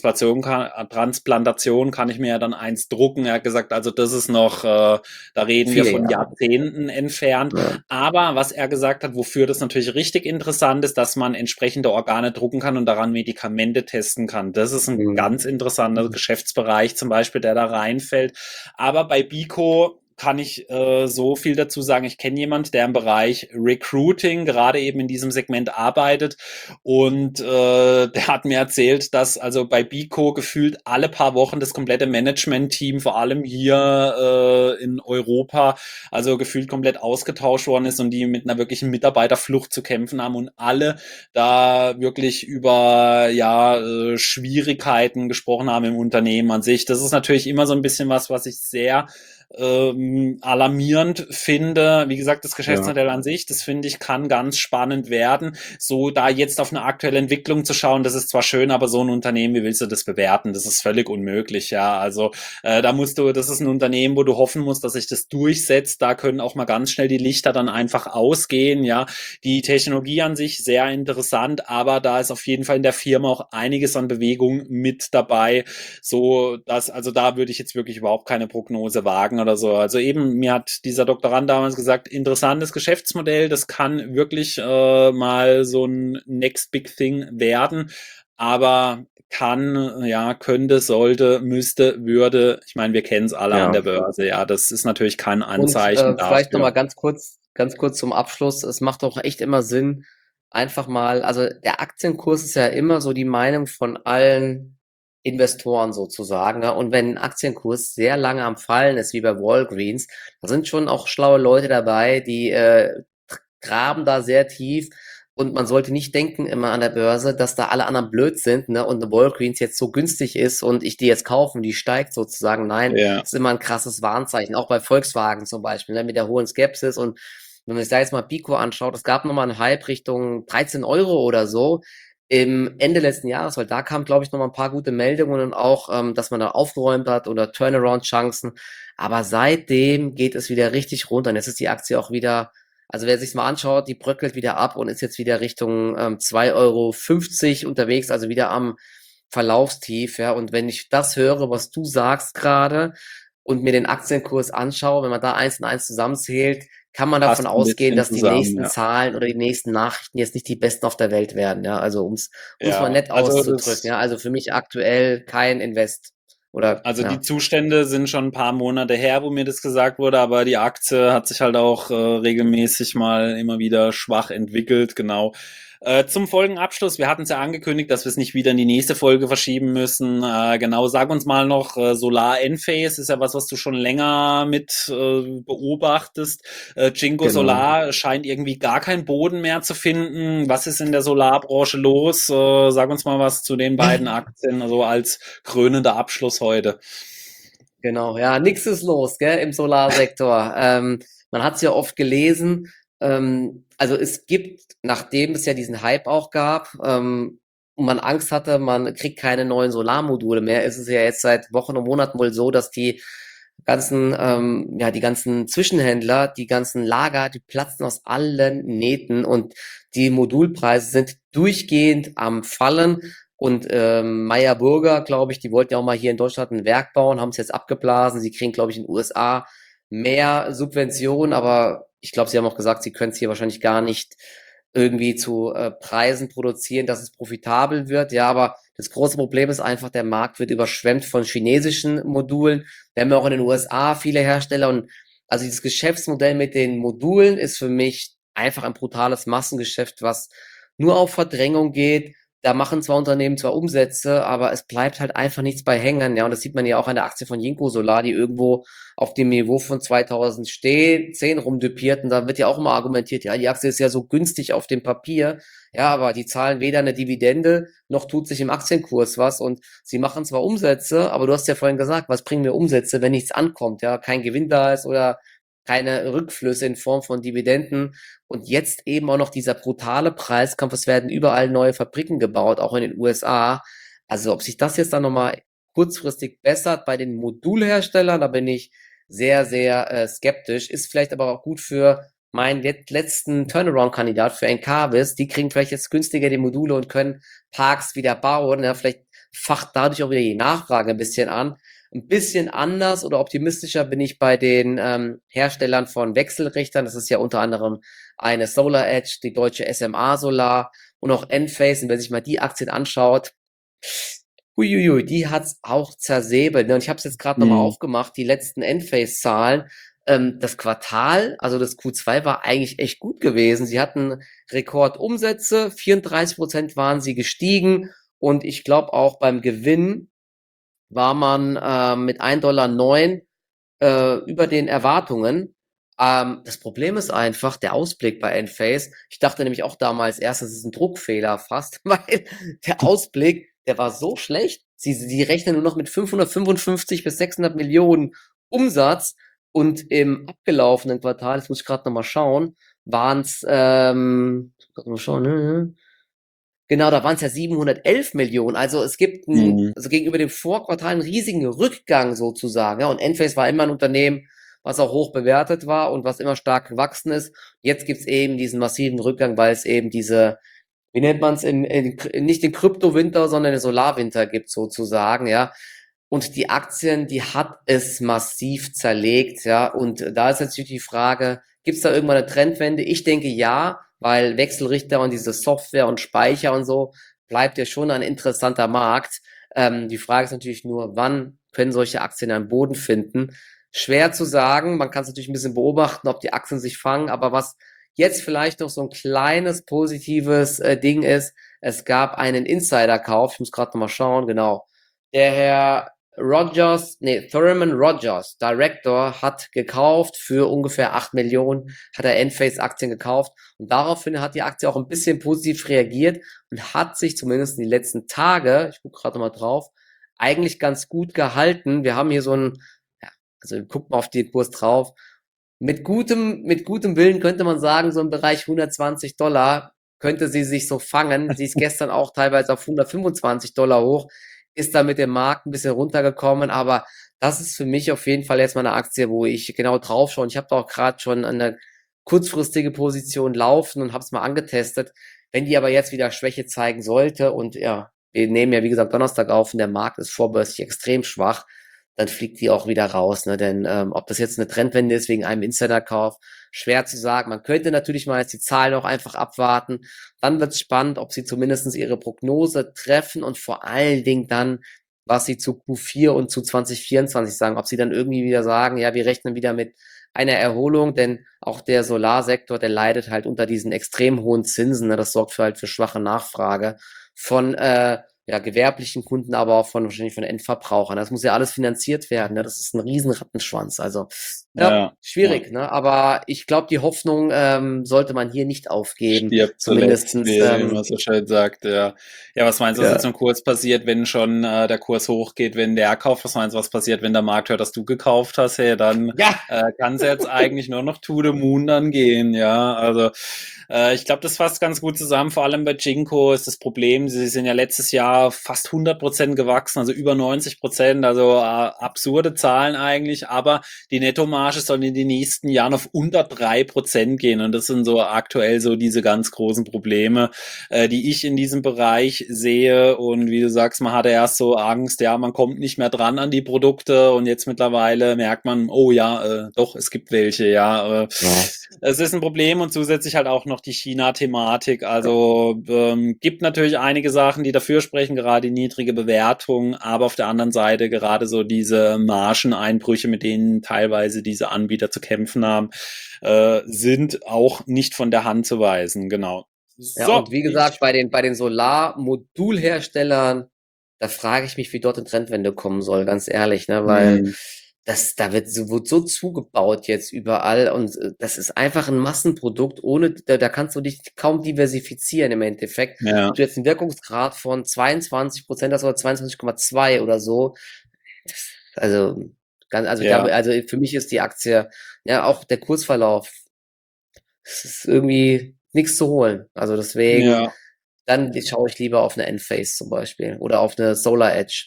Transplantation kann ich mir ja dann eins drucken. Er hat gesagt, also das ist noch, da reden wir Viele von Jahre. Jahrzehnten entfernt. Ja. Aber was er gesagt hat, wofür das natürlich richtig interessant ist, dass man entsprechende Organe drucken kann und daran Medikamente testen kann. Das ist ein Mhm. ganz interessanter Geschäftsbereich zum Beispiel, der da reinfällt. Aber bei Bico kann ich so viel dazu sagen. Ich kenne jemanden, der im Bereich Recruiting gerade eben in diesem Segment arbeitet und der hat mir erzählt, dass also bei Bico gefühlt alle paar Wochen das komplette Management-Team, vor allem hier in Europa, also gefühlt komplett ausgetauscht worden ist und die mit einer wirklichen Mitarbeiterflucht zu kämpfen haben und alle da wirklich über ja Schwierigkeiten gesprochen haben im Unternehmen an sich. Das ist natürlich immer so ein bisschen was ich sehr alarmierend finde. Wie gesagt, das Ja. Geschäftsmodell an sich, das finde ich, kann ganz spannend werden. So da jetzt auf eine aktuelle Entwicklung zu schauen, das ist zwar schön, aber so ein Unternehmen, wie willst du das bewerten? Das ist völlig unmöglich, ja. Also da musst du, das ist ein Unternehmen, wo du hoffen musst, dass sich das durchsetzt. Da können auch mal ganz schnell die Lichter dann einfach ausgehen, ja. Die Technologie an sich sehr interessant, aber da ist auf jeden Fall in der Firma auch einiges an Bewegung mit dabei, so dass, also da würde ich jetzt wirklich überhaupt keine Prognose wagen oder so. Also eben, mir hat dieser Doktorand damals gesagt, interessantes Geschäftsmodell, das kann wirklich mal so ein Next Big Thing werden, aber kann, ja, könnte, sollte, müsste, würde, ich meine, wir kennen es alle an Ja. der Börse, ja, das ist natürlich kein Und Anzeichen vielleicht dafür. nochmal ganz kurz zum Abschluss. Es macht doch echt immer Sinn, einfach mal, also der Aktienkurs ist ja immer so die Meinung von allen Investoren sozusagen. Ne? Und wenn ein Aktienkurs sehr lange am Fallen ist, wie bei Walgreens, da sind schon auch schlaue Leute dabei, die graben da sehr tief. Und man sollte nicht denken immer an der Börse, dass da alle anderen blöd sind, ne, und eine Walgreens jetzt so günstig ist und ich die jetzt kaufe und die steigt sozusagen. Nein, Ja. ist immer ein krasses Warnzeichen. Auch bei Volkswagen zum Beispiel, ne, mit der hohen Skepsis. Und wenn man sich da jetzt mal Pico anschaut, es gab nochmal einen Hype Richtung 13 Euro oder so im Ende letzten Jahres, weil da kam, glaube ich, nochmal ein paar gute Meldungen und auch, dass man da aufgeräumt hat oder Turnaround-Chancen. Aber seitdem geht es wieder richtig runter. Und jetzt ist die Aktie auch wieder, also wer sich's mal anschaut, die bröckelt wieder ab und ist jetzt wieder Richtung 2,50 € unterwegs, also wieder am Verlaufstief, ja. Und wenn ich das höre, was du sagst gerade und mir den Aktienkurs anschaue, wenn man da eins und eins zusammenzählt, kann man davon Passt ein ausgehen, bisschen dass die zusammen, nächsten ja. Zahlen oder die nächsten Nachrichten jetzt nicht die besten auf der Welt werden, ja. Also um's mal Ja, nett also auszudrücken, das ja. Also für mich aktuell kein Invest oder Also die ja. Zustände sind schon ein paar Monate her, wo mir das gesagt wurde, aber die Aktie hat sich halt auch regelmäßig mal immer wieder schwach entwickelt, genau. Zum Folgenabschluss, wir hatten es ja angekündigt, dass wir es nicht wieder in die nächste Folge verschieben müssen. Genau, sag uns mal noch, Solar Enphase ist ja was du schon länger mit beobachtest. Jinko Genau. Solar scheint irgendwie gar keinen Boden mehr zu finden. Was ist in der Solarbranche los? Sag uns mal was zu den beiden Aktien, also als krönender Abschluss heute. Genau, ja, nix ist los, gell, im Solarsektor. Man hat es ja oft gelesen. Also es gibt, nachdem es ja diesen Hype auch gab, und man Angst hatte, man kriegt keine neuen Solarmodule mehr, ist es ja jetzt seit Wochen und Monaten wohl so, dass die ganzen Zwischenhändler, die ganzen Lager, die platzen aus allen Nähten und die Modulpreise sind durchgehend am Fallen. Und Meyer Burger, glaube ich, die wollten ja auch mal hier in Deutschland ein Werk bauen, haben es jetzt abgeblasen. Sie kriegen, glaube ich, in den USA mehr Subventionen, aber ich glaube, sie haben auch gesagt, sie können es hier wahrscheinlich gar nicht irgendwie zu Preisen produzieren, dass es profitabel wird. Ja, aber das große Problem ist einfach, der Markt wird überschwemmt von chinesischen Modulen. Wir haben ja auch in den USA viele Hersteller und also dieses Geschäftsmodell mit den Modulen ist für mich einfach ein brutales Massengeschäft, was nur auf Verdrängung geht. Da machen zwar Unternehmen zwar Umsätze, aber es bleibt halt einfach nichts bei hängen. Ja, und das sieht man ja auch an der Aktie von Jinko Solar, die irgendwo auf dem Niveau von 2010 rumdüpiert. Und da wird ja auch immer argumentiert, ja, die Aktie ist ja so günstig auf dem Papier. Ja, aber die zahlen weder eine Dividende, noch tut sich im Aktienkurs was. Und sie machen zwar Umsätze, aber du hast ja vorhin gesagt, was bringen mir Umsätze, wenn nichts ankommt, ja, kein Gewinn da ist oder keine Rückflüsse in Form von Dividenden. Und jetzt eben auch noch dieser brutale Preiskampf. Es werden überall neue Fabriken gebaut, auch in den USA. Also ob sich das jetzt dann nochmal kurzfristig bessert bei den Modulherstellern, da bin ich sehr, sehr skeptisch. Ist vielleicht aber auch gut für meinen letzten Turnaround-Kandidat für Encarvis. Die kriegen vielleicht jetzt günstiger die Module und können Parks wieder bauen. Ja, vielleicht facht dadurch auch wieder die Nachfrage ein bisschen an. Ein bisschen anders oder optimistischer bin ich bei den Herstellern von Wechselrichtern. Das ist ja unter anderem eine Solar Edge, die deutsche SMA Solar und auch Enphase. Und wer sich mal die Aktien anschaut, huiuiui, die hat's auch zersäbelt. Ne? Und ich habe es jetzt gerade nochmal Hm. aufgemacht, die letzten Enphase-Zahlen. Das Quartal, also das Q2 war eigentlich echt gut gewesen. Sie hatten Rekordumsätze, 34% waren sie gestiegen und ich glaube auch beim Gewinn war man mit 1,09 $ über den Erwartungen. Das Problem ist einfach der Ausblick bei Enphase. Ich dachte nämlich auch damals erst, das ist ein Druckfehler fast, weil der Ausblick, der war so schlecht. Sie rechnen nur noch mit 555 bis 600 Millionen Umsatz und im abgelaufenen Quartal, das muss ich gerade nochmal schauen, waren es, mal schauen, ne? Genau, da waren es ja 711 Millionen. Also es gibt Hm. also gegenüber dem Vorquartal einen riesigen Rückgang sozusagen. Ja, und Enphase war immer ein Unternehmen, was auch hoch bewertet war und was immer stark gewachsen ist. Jetzt gibt's eben diesen massiven Rückgang, weil es eben diese, wie nennt man es, nicht den Kryptowinter, sondern den Solarwinter gibt sozusagen, ja. Und die Aktien, die hat es massiv zerlegt, ja. Und da ist natürlich die Frage, gibt es da irgendwann eine Trendwende? Ich denke ja, weil Wechselrichter und diese Software und Speicher und so bleibt ja schon ein interessanter Markt. Die Frage ist natürlich nur, wann können solche Aktien einen Boden finden? Schwer zu sagen. Man kann es natürlich ein bisschen beobachten, ob die Aktien sich fangen. Aber was jetzt vielleicht noch so ein kleines positives Ding ist, es gab einen Insiderkauf. Ich muss gerade noch mal schauen. Genau. Der Herr Thurman Rogers, Director, hat gekauft für ungefähr 8 Millionen, hat er Enphase-Aktien gekauft und daraufhin hat die Aktie auch ein bisschen positiv reagiert und hat sich zumindest in die letzten Tage, ich gucke gerade mal drauf, eigentlich ganz gut gehalten. Wir haben hier so ein, ja, also guckt mal auf den Kurs drauf. Mit gutem Willen könnte man sagen, so im Bereich $120 könnte sie sich so fangen. Sie ist gestern auch teilweise auf $125 hoch, ist da mit dem Markt ein bisschen runtergekommen, aber das ist für mich auf jeden Fall jetzt mal eine Aktie, wo ich genau drauf schaue. Und ich habe da auch gerade schon eine kurzfristige Position laufen und habe es mal angetestet. Wenn die aber jetzt wieder Schwäche zeigen sollte und ja, wir nehmen ja wie gesagt Donnerstag auf und der Markt ist vorbörslich extrem schwach, dann fliegt die auch wieder raus. Ne? Denn ob das jetzt eine Trendwende ist wegen einem Insiderkauf, schwer zu sagen. Man könnte natürlich mal jetzt die Zahlen auch einfach abwarten. Dann wird es spannend, ob sie zumindest ihre Prognose treffen und vor allen Dingen dann, was sie zu Q4 und zu 2024 sagen. Ob sie dann irgendwie wieder sagen, ja, wir rechnen wieder mit einer Erholung, denn auch der Solarsektor, der leidet halt unter diesen extrem hohen Zinsen. Ne? Das sorgt für schwache Nachfrage von ja, gewerblichen Kunden, aber auch wahrscheinlich von Endverbrauchern. Das muss ja alles finanziert werden. Ne? Das ist ein riesen Rattenschwanz. Also ja, Ja, ja. schwierig, ne? Aber ich glaube, die Hoffnung sollte man hier nicht aufgeben. Stirbt zuletzt, Zumindestens, wie man so schön sagt, ja. Ja, was meinst du, was jetzt ja. im Kurs passiert, wenn schon der Kurs hochgeht, wenn der kauft? Was meinst du, was passiert, wenn der Markt hört, dass du gekauft hast? Hey, dann Ja, kann es jetzt eigentlich nur noch to the moon dann gehen, ja. Also ich glaube, das fasst ganz gut zusammen. Vor allem bei Jinko ist das Problem, sie sind ja letztes Jahr fast 100% gewachsen, also über 90%, also absurde Zahlen eigentlich, aber die Nettomarge soll in den nächsten Jahren auf unter 3% gehen und das sind so aktuell so diese ganz großen Probleme, die ich in diesem Bereich sehe und wie du sagst, man hatte erst so Angst, ja, man kommt nicht mehr dran an die Produkte und jetzt mittlerweile merkt man, oh ja, doch, es gibt welche, ja, ja, es ist ein Problem und zusätzlich halt auch noch die China-Thematik. Also gibt natürlich einige Sachen, die dafür sprechen, gerade die niedrige Bewertung, aber auf der anderen Seite gerade so diese Margeneinbrüche, mit denen teilweise diese Anbieter zu kämpfen haben, sind auch nicht von der Hand zu weisen. Genau. ja, So, und wie gesagt, ich. bei den Solarmodulherstellern, da frage ich mich, wie dort eine Trendwende kommen soll, ganz ehrlich, ne? Weil Hm, wird so zugebaut jetzt überall und das ist einfach ein Massenprodukt, da kannst du dich kaum diversifizieren im Endeffekt. ja, Ob du jetzt einen Wirkungsgrad von 22% hast oder 22,2 oder so, also, ja, also für mich ist die Aktie, ja, auch der Kursverlauf, es ist irgendwie nichts zu holen. Also deswegen, ja. dann schaue ich lieber auf eine Enphase zum Beispiel oder auf eine Solar Edge.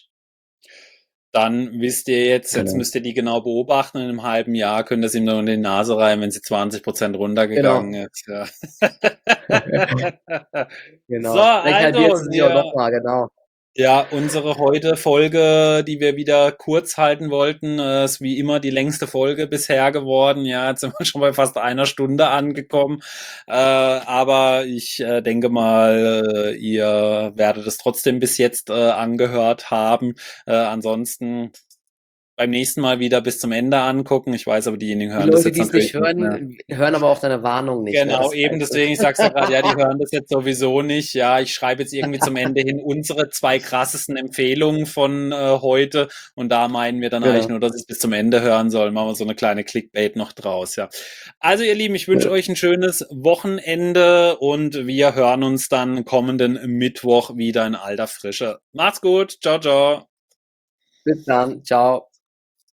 Dann wisst ihr jetzt Genau. müsst ihr die genau beobachten. In einem halben Jahr könnt ihr es ihm nur in die Nase reiben, wenn sie 20% runtergegangen Genau. ist. Ja. So, Genau. Vielleicht halbiert also sie sich auch wir, nochmal, genau. ja, unsere heute Folge, die wir wieder kurz halten wollten, ist wie immer die längste Folge bisher geworden. Ja, jetzt sind wir schon bei fast einer Stunde angekommen. Aber ich denke mal, ihr werdet es trotzdem bis jetzt angehört haben. Ansonsten beim nächsten Mal wieder bis zum Ende angucken. Ich weiß aber, diejenigen Die hören das Leute, jetzt die es natürlich nicht nicht mehr. hören, hören aber auch deine Warnung nicht, ne? Genau, Das ist eben halt so. deswegen, ich sag's ja gerade, ja, die hören das jetzt sowieso nicht. Ja, ich schreibe jetzt irgendwie zum Ende hin unsere zwei krassesten Empfehlungen von heute und da meinen wir dann eigentlich Genau. nur, dass es bis zum Ende hören soll. Machen wir so eine kleine Clickbait noch draus, ja. Also ihr Lieben, ich wünsche Ja. euch ein schönes Wochenende und wir hören uns dann kommenden Mittwoch wieder in alter Frische. Macht's gut, ciao, ciao. Bis dann. Ciao.